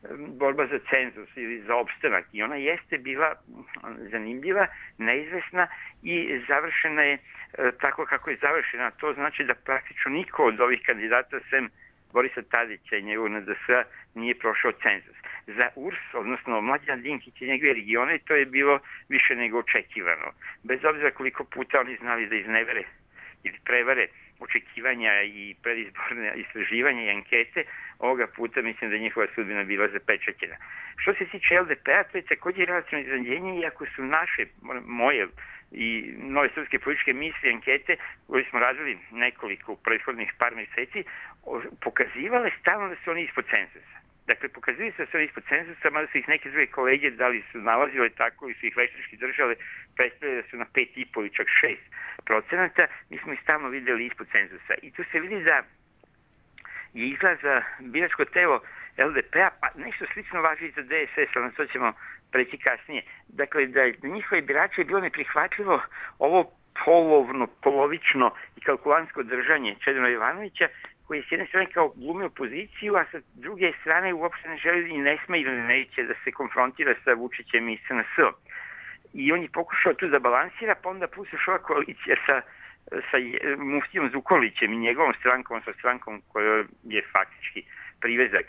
borba za cenzus ili za opstanak i ona jeste bila zanimljiva, neizvesna i završena je tako kako je završena. To znači da praktično niko od ovih kandidata sem Borisa Tadića i njegovog NDS-a nije prošao cenzus. Za URS, odnosno Mlađana Dinkića i njegove regione, to je bilo više nego očekivano. Bez obzira koliko puta oni znali da iznevere ili prevare očekivanja i predizborne istraživanja i ankete, ovoga puta mislim da je njihova sudbina bila zapečaćena. Što se tiče LDP-a, to je također relativno iznenađenje, iako su naše, moje i nove srpske političke misli, ankete koje smo radili nekoliko u prethodnih par meseci, pokazivale stalno da su oni ispod cenzusa. Dakle, pokazuje se da su oni ispod cenzusa, mada su ih neke druge kolege da li su nalazile tako ili su ih veštački držale, predstavljaju da su na 5,5 ili čak 6%. Mi smo ih stalno videli ispod cenzusa. I tu se vidi da je izlaz za biračko telo LDP-a, pa nešto slično važi i za DSS, ali na to ćemo preći kasnije. Dakle, da njihove birače je bilo neprihvatljivo ovo polovično i kalkulantsko držanje Čedomira Jovanovića, koji je s jedne strane kao glumi opoziciju, a sa druge strane uopšte ne želi i ne sme ili neće da se konfrontira sa Vučićem i SNS-om. I on je pokušao tu da balansira, pa onda plus još ova koalicija sa Muftijom Zukorlićem i njegovom strankom, sa strankom koja je faktički privezak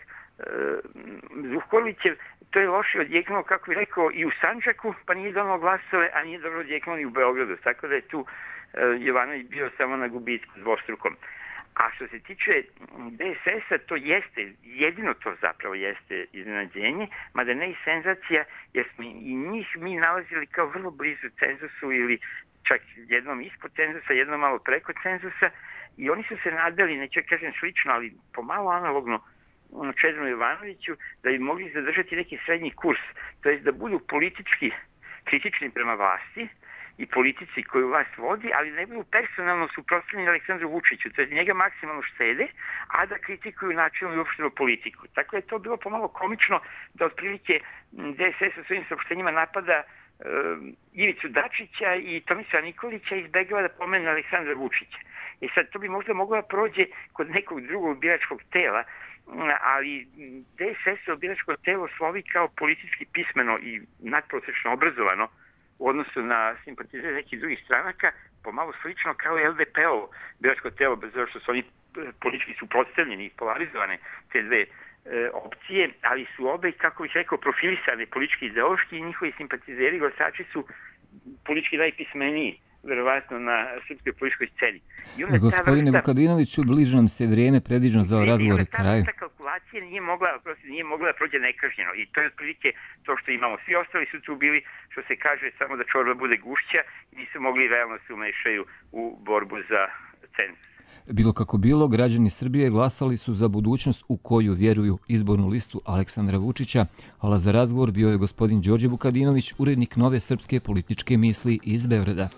Zukorlićev, to je loše odjeknulo, kako je rekao, i u Sandžaku, pa nije donalo glasove, a nije dobro odjeknulo i u Beogradu. Tako da je tu Jovanović bio samo na gubitku dvostrukom. A što se tiče DSS-a, to jeste, jedino to zapravo jeste iznenađenje, mada ne i senzacija, jer smo i njih mi nalazili kao vrlo blizu cenzusu ili čak jednom ispod cenzusa, jednom malo preko cenzusa i oni su se nadali, neću kažem slično, ali pomalo analogno Čedomiru Jovanoviću, da bi mogli zadržati neki srednji kurs, to je da budu politički kritični prema vlasti i politici koju vlast vodi, ali ne budu personalno suprotstavljeni Aleksandru Vučiću, to je njega maksimalno štede, a da kritikuju načelno i uopšteno politiku. Tako je to bilo pomalo komično da otprilike DSS u svojim saopštenjima napada Ivicu Dačića i Tomislava Nikolića i izbegava da pomene Aleksandra Vučića. I sad to bi možda moglo da prođe kod nekog drugog biračkog tela, ali DSS-ovo biračko telo slovi kao politički pismeno i nadprosečno obrazovano u odnosu na simpatizere nekih drugih stranaka, pomalo slično kao LDP-ovo biračko telo, bez obzira što su oni politički suprotstavljeni i polarizovane te dve opcije, ali su obe, kako bih rekao, profilisane politički ideološki i njihovi simpatizeri, glasači su politički najpismeniji, verovatno na srpskoj političkoj sceni. Gospodine Vukadinoviću, bliže nam se vrijeme predviđeno za ovaj razgovor kraju. Ta kalkulacija nije mogla da prođe nekažnjeno i to je otprilike to što imamo. Svi ostali su tu bili, što se kaže, samo da čorba bude gušća i nisu mogli realno se umešaju u borbu za cenzus. Bilo kako bilo, građani Srbije glasali su za budućnost u koju vjeruju izbornu listu Aleksandra Vučića, ali za razgovor bio je gospodin Đorđe Vukadinović, urednik Nove srpske političke misli iz Beograda.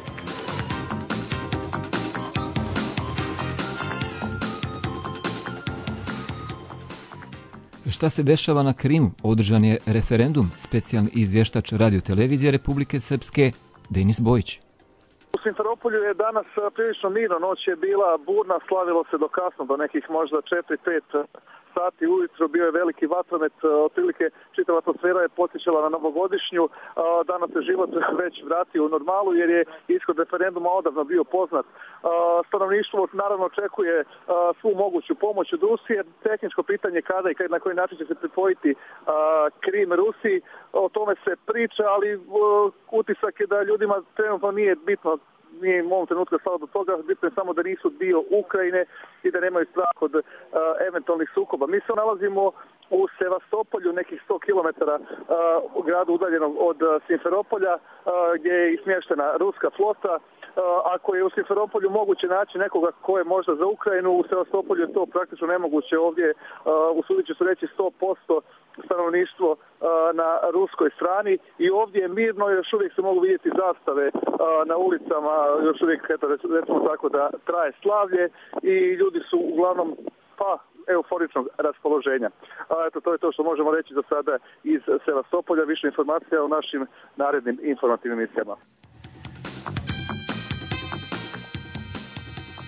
Šta se dešava na Krimu? Održan je referendum, specijalni izvještač radiotelevizije Republike Srpske, Denis Bojić. U Simferopolju je danas prilično mirno, noć je bila burna, slavilo se do kasno, do nekih možda 4-5 sati ujutro, bio je veliki vatromet, otprilike čitava atmosfera je podsjećala na novogodišnju, danas se život već vratio u normalu jer je ishod referenduma odavno bio poznat. Stanovništvo naravno očekuje svu moguću pomoć od Rusije, tehničko pitanje kada i na koji način će se pripojiti Krim Rusiji, o tome se priča, ali utisak je da ljudima trenutno nije bitno, nije u ovom trenutku stalo do toga, bitno je samo da nisu dio Ukrajine i da nemaju strah od eventualnih sukoba. Mi se nalazimo u Sevastopolju, nekih 100 km u gradu udaljenom od Simferopolja, gdje je smještena ruska flota. Ako je u Simferopolju moguće naći nekoga ko je možda za Ukrajinu, u Sevastopolju je to praktično nemoguće. Ovdje, usudit ću se reći, 100% stanovništvo na ruskoj strani i ovdje je mirno, još uvijek se mogu vidjeti zastave na ulicama, još uvijek, recimo tako, da traje slavlje i ljudi su uglavnom euforičnog raspoloženja. Eto, to je to što možemo reći za sada iz Sevastopolja. Više informacija o našim narednim informativnim emisijama.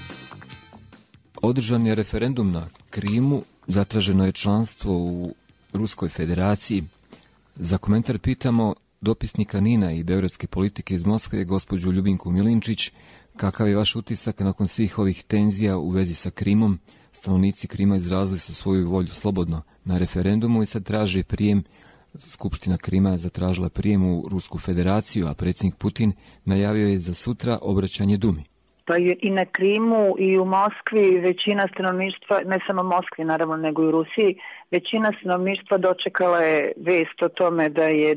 Održan je referendum na Krimu, zatraženo je članstvo u Ruskoj federaciji. Za komentar pitamo dopisnika NIN-a i beogradske politike iz Moskve, gospođu Ljubinku Milinčić, kakav je vaš utisak nakon svih ovih tenzija u vezi sa Krimom? Stanovnici Krima izrazili su svoju volju slobodno na referendumu i sad traže prijem. Skupština Krima je zatražila prijem u Rusku federaciju, a predsjednik Putin najavio je za sutra obraćanje Dumi. Pa i na Krimu i u Moskvi većina stanovništva, ne samo Moskvi naravno, nego i u Rusiji, većina stanovništva dočekala je vest o tome da je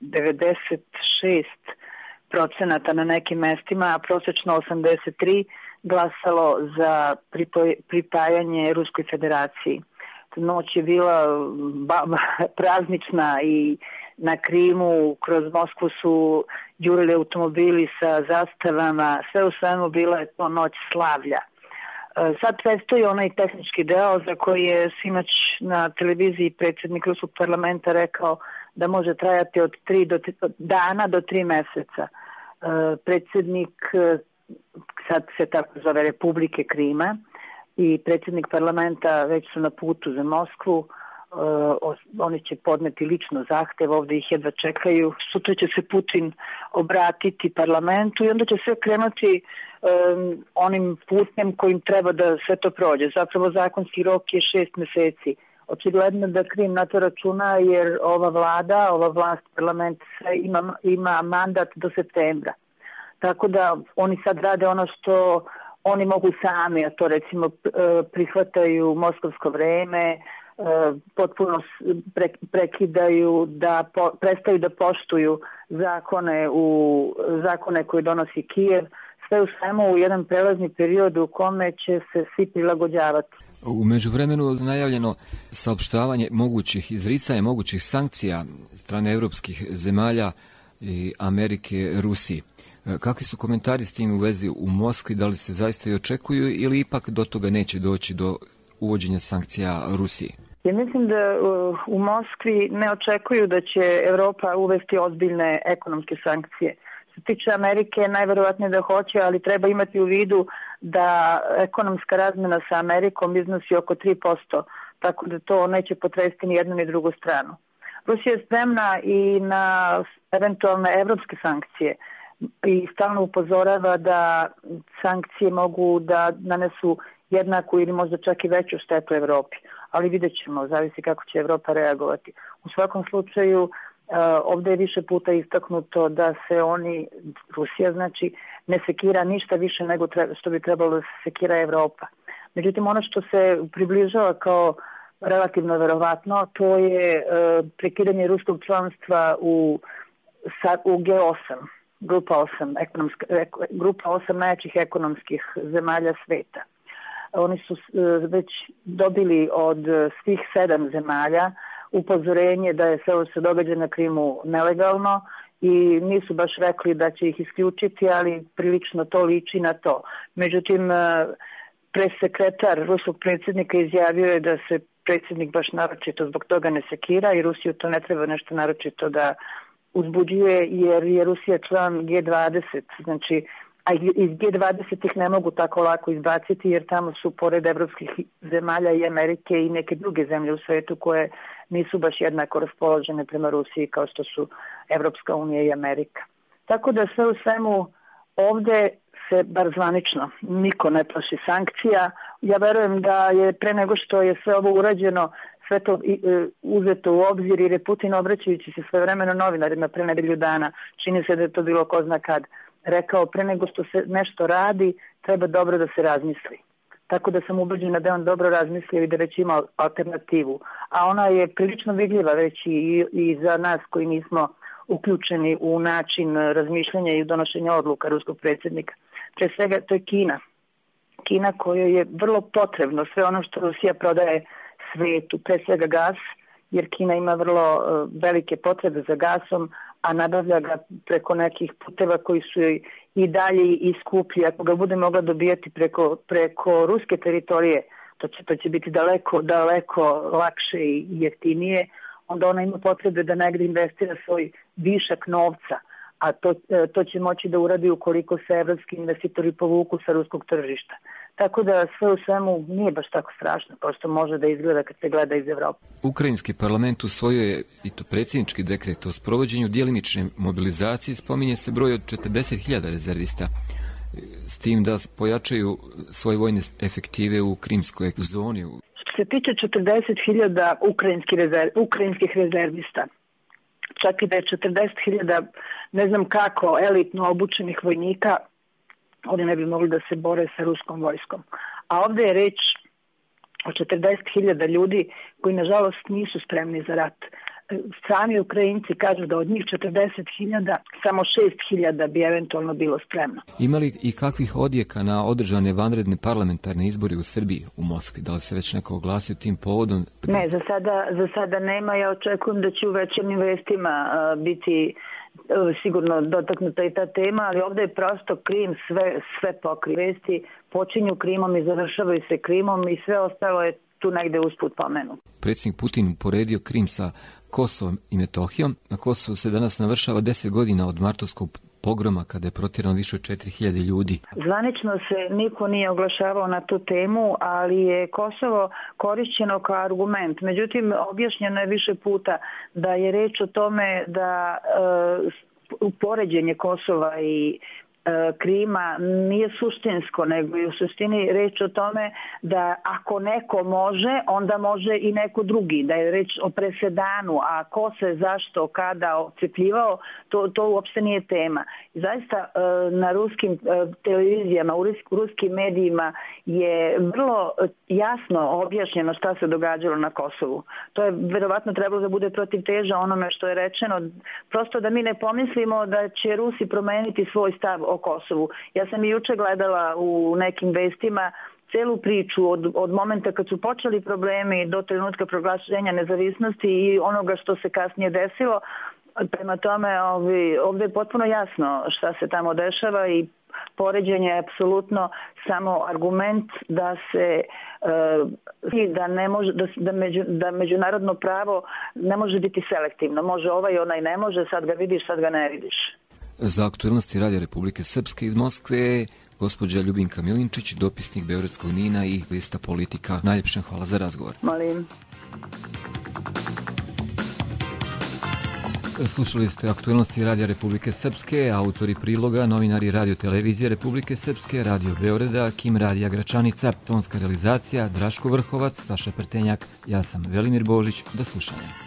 96% na nekim mestima, a prosječno 83% glasalo za pripajanje Ruskoj federaciji. Noć je bila praznična i na Krimu kroz Moskvu su jurili automobili sa zastavama, sve u svemu bila je to noć slavlja. Sad predstoji onaj tehnički deo za koji je sinoć na televiziji predsjednik Ruskog parlamenta rekao da može trajati od 3 dana do 3 meseca. Predsjednik, sad se tako zove, Republike Krima, i predsjednik parlamenta već su na putu za Moskvu. Oni će podneti lično zahtev, ovdje ih jedva čekaju. Sutra će se Putin obratiti parlamentu i onda će sve krenuti onim putem kojim treba da sve to prođe. Zapravo zakonski rok je 6 meseci. Očigledno da Krim na to računa jer ova vlast, parlament ima mandat do septembra. Tako da oni sad rade ono što oni mogu sami, a to recimo prihvataju moskovsko vreme, potpuno prekidaju, prestaju da poštuju zakone koje donosi Kijev, sve u svemu u jedan prelazni period u kome će se svi prilagođavati. U međuvremenu najavljeno saopštavanje mogućih izricanja, mogućih sankcija strane evropskih zemalja i Amerike, Rusiji. Kakvi su komentari s tim u vezi u Moskvi? Da li se zaista i očekuju ili ipak do toga neće doći do uvođenja sankcija Rusiji? Ja mislim da u Moskvi ne očekuju da će Evropa uvesti ozbiljne ekonomske sankcije. Što se tiče Amerike, najverovatnije da hoće, ali treba imati u vidu da ekonomska razmjena sa Amerikom iznosi oko 3%, tako da to neće potresti ni jednu ni drugu stranu. Rusija je spremna i na eventualne evropske sankcije i stalno upozorava da sankcije mogu da nanesu jednaku ili možda čak i veću štetu Evropi. Ali vidjet ćemo, zavisi kako će Evropa reagovati. U svakom slučaju, ovdje je više puta istaknuto da se Rusija znači, ne sekira ništa više nego što bi trebalo da se sekira Evropa. Međutim, ono što se približava kao relativno verovatno, to je prekidanje ruskog članstva u G8. Grupa 8 najjačih ekonomskih zemalja sveta. Oni su već dobili od svih 7 zemalja upozorenje da je sve ovo se događa na Krimu nelegalno i nisu baš rekli da će ih isključiti, ali prilično to liči na to. Međutim, presekretar ruskog predsjednika izjavio je da se predsjednik baš naročito zbog toga ne sekira i Rusiju to ne treba nešto naročito da uzbuđuje jer je Rusija član G20, znači, a iz G20 ih ne mogu tako lako izbaciti jer tamo su pored evropskih zemalja i Amerike i neke druge zemlje u svetu koje nisu baš jednako raspoložene prema Rusiji kao što su Evropska unija i Amerika. Tako da sve u svemu ovdje se bar zvanično niko ne plaši sankcija. Ja verujem da je pre nego što je sve ovo urađeno sve to uzeto u obzir jer je Putin obraćajući se svevremeno novinarima pre nedelju dana, čini se da je to bilo ko zna kad, rekao pre nego što se nešto radi treba dobro da se razmisli. Tako da sam ubeđena da je on dobro razmislio i da već ima alternativu. A ona je prilično vidljiva već i za nas koji nismo uključeni u način razmišljanja i donošenja odluka ruskog predsjednika. Pre svega to je Kina. Kina kojoj je vrlo potrebno sve ono što Rusija prodaje svetu, pre svega gas, jer Kina ima vrlo velike potrebe za gasom, a nabavlja ga preko nekih puteva koji su i dalje i skuplji. Ako ga bude mogla dobijati preko ruske teritorije, to će biti daleko lakše i jeftinije, onda ona ima potrebe da negdje investira svoj višak novca, a to će moći da uradi ukoliko se evropski investitori povuku sa ruskog tržišta. Tako da sve u svemu nije baš tako strašno kao što može da izgleda kad se gleda iz Evrope. Ukrajinski parlament usvojio je i to predsjednički dekret o sprovođenju djelimične mobilizacije, spominje se broj od 40.000 rezervista, s tim da pojačaju svoje vojne efektive u krimskoj zoni. Što se tiče 40.000 ukrajinskih rezervista, čak i da je 40.000 ne znam kako elitno obučenih vojnika, oni ne bi mogli da se bore sa ruskom vojskom. A ovdje je reč o 40.000 ljudi koji nažalost nisu spremni za rat. Sami Ukrajinci kažu da od njih 40.000 samo 6.000 bi eventualno bilo spremno. Ima li i kakvih odjeka na održane vanredne parlamentarne izbori u Srbiji, u Moskvi? Da li se već neko oglasio tim povodom? Ne, za sada nema. Ja očekujem da će u večernjim vestima biti sigurno dotaknuta i ta tema, ali ovdje je prosto Krim sve pokri. Vesti počinju Krimom i završavaju se Krimom i sve ostalo je tu negde usput pomenu. Predsjednik Putin uporedio Krim sa Kosovom i Metohijom. Na Kosovu se danas navršava 10 godina od martovskog pogroma kada je protjerano više od 4.000 ljudi. Zvanično se niko nije oglašavao na tu temu, ali je Kosovo korišćeno kao argument. Međutim, objašnjeno je više puta da je reč o tome da upoređenje Kosova i Krima nije suštinsko, nego je u suštini reč o tome da ako neko može, onda može i neko drugi, da je reč o presedanu, a ko se zašto, kada ocepljivao, to uopšte nije tema. I zaista na ruskim televizijama, u ruskim medijima je vrlo jasno objašnjeno šta se događalo na Kosovu. To je verovatno trebalo da bude protiv teža onome što je rečeno, prosto da mi ne pomislimo da će Rusi promeniti svoj stav o Kosovu. Ja sam i juče gledala u nekim vestima celu priču od momenta kad su počeli problemi do trenutka proglašenja nezavisnosti i onoga što se kasnije desilo. Prema tome, ovdje je potpuno jasno šta se tamo dešava i poređenje je apsolutno samo argument da se da ne može da međunarodno pravo ne može biti selektivno. Može ovaj, onaj ne može, sad ga vidiš, sad ga ne vidiš. Za aktualnosti Radija Republike Srpske iz Moskve, gospođa Ljubinka Milinčić, dopisnik Beogradskog NIN-a i lista Politika. Najljepše hvala za razgovor. Molim. Slušali ste aktualnosti Radija Republike Srpske, autori priloga, novinari Radio Televizije Republike Srpske, Radio Beograda, Kim Radija Gračanica, tonska realizacija Draško Vrhovac, Saša Prtenjak, ja sam Velimir Božić, do slušanja.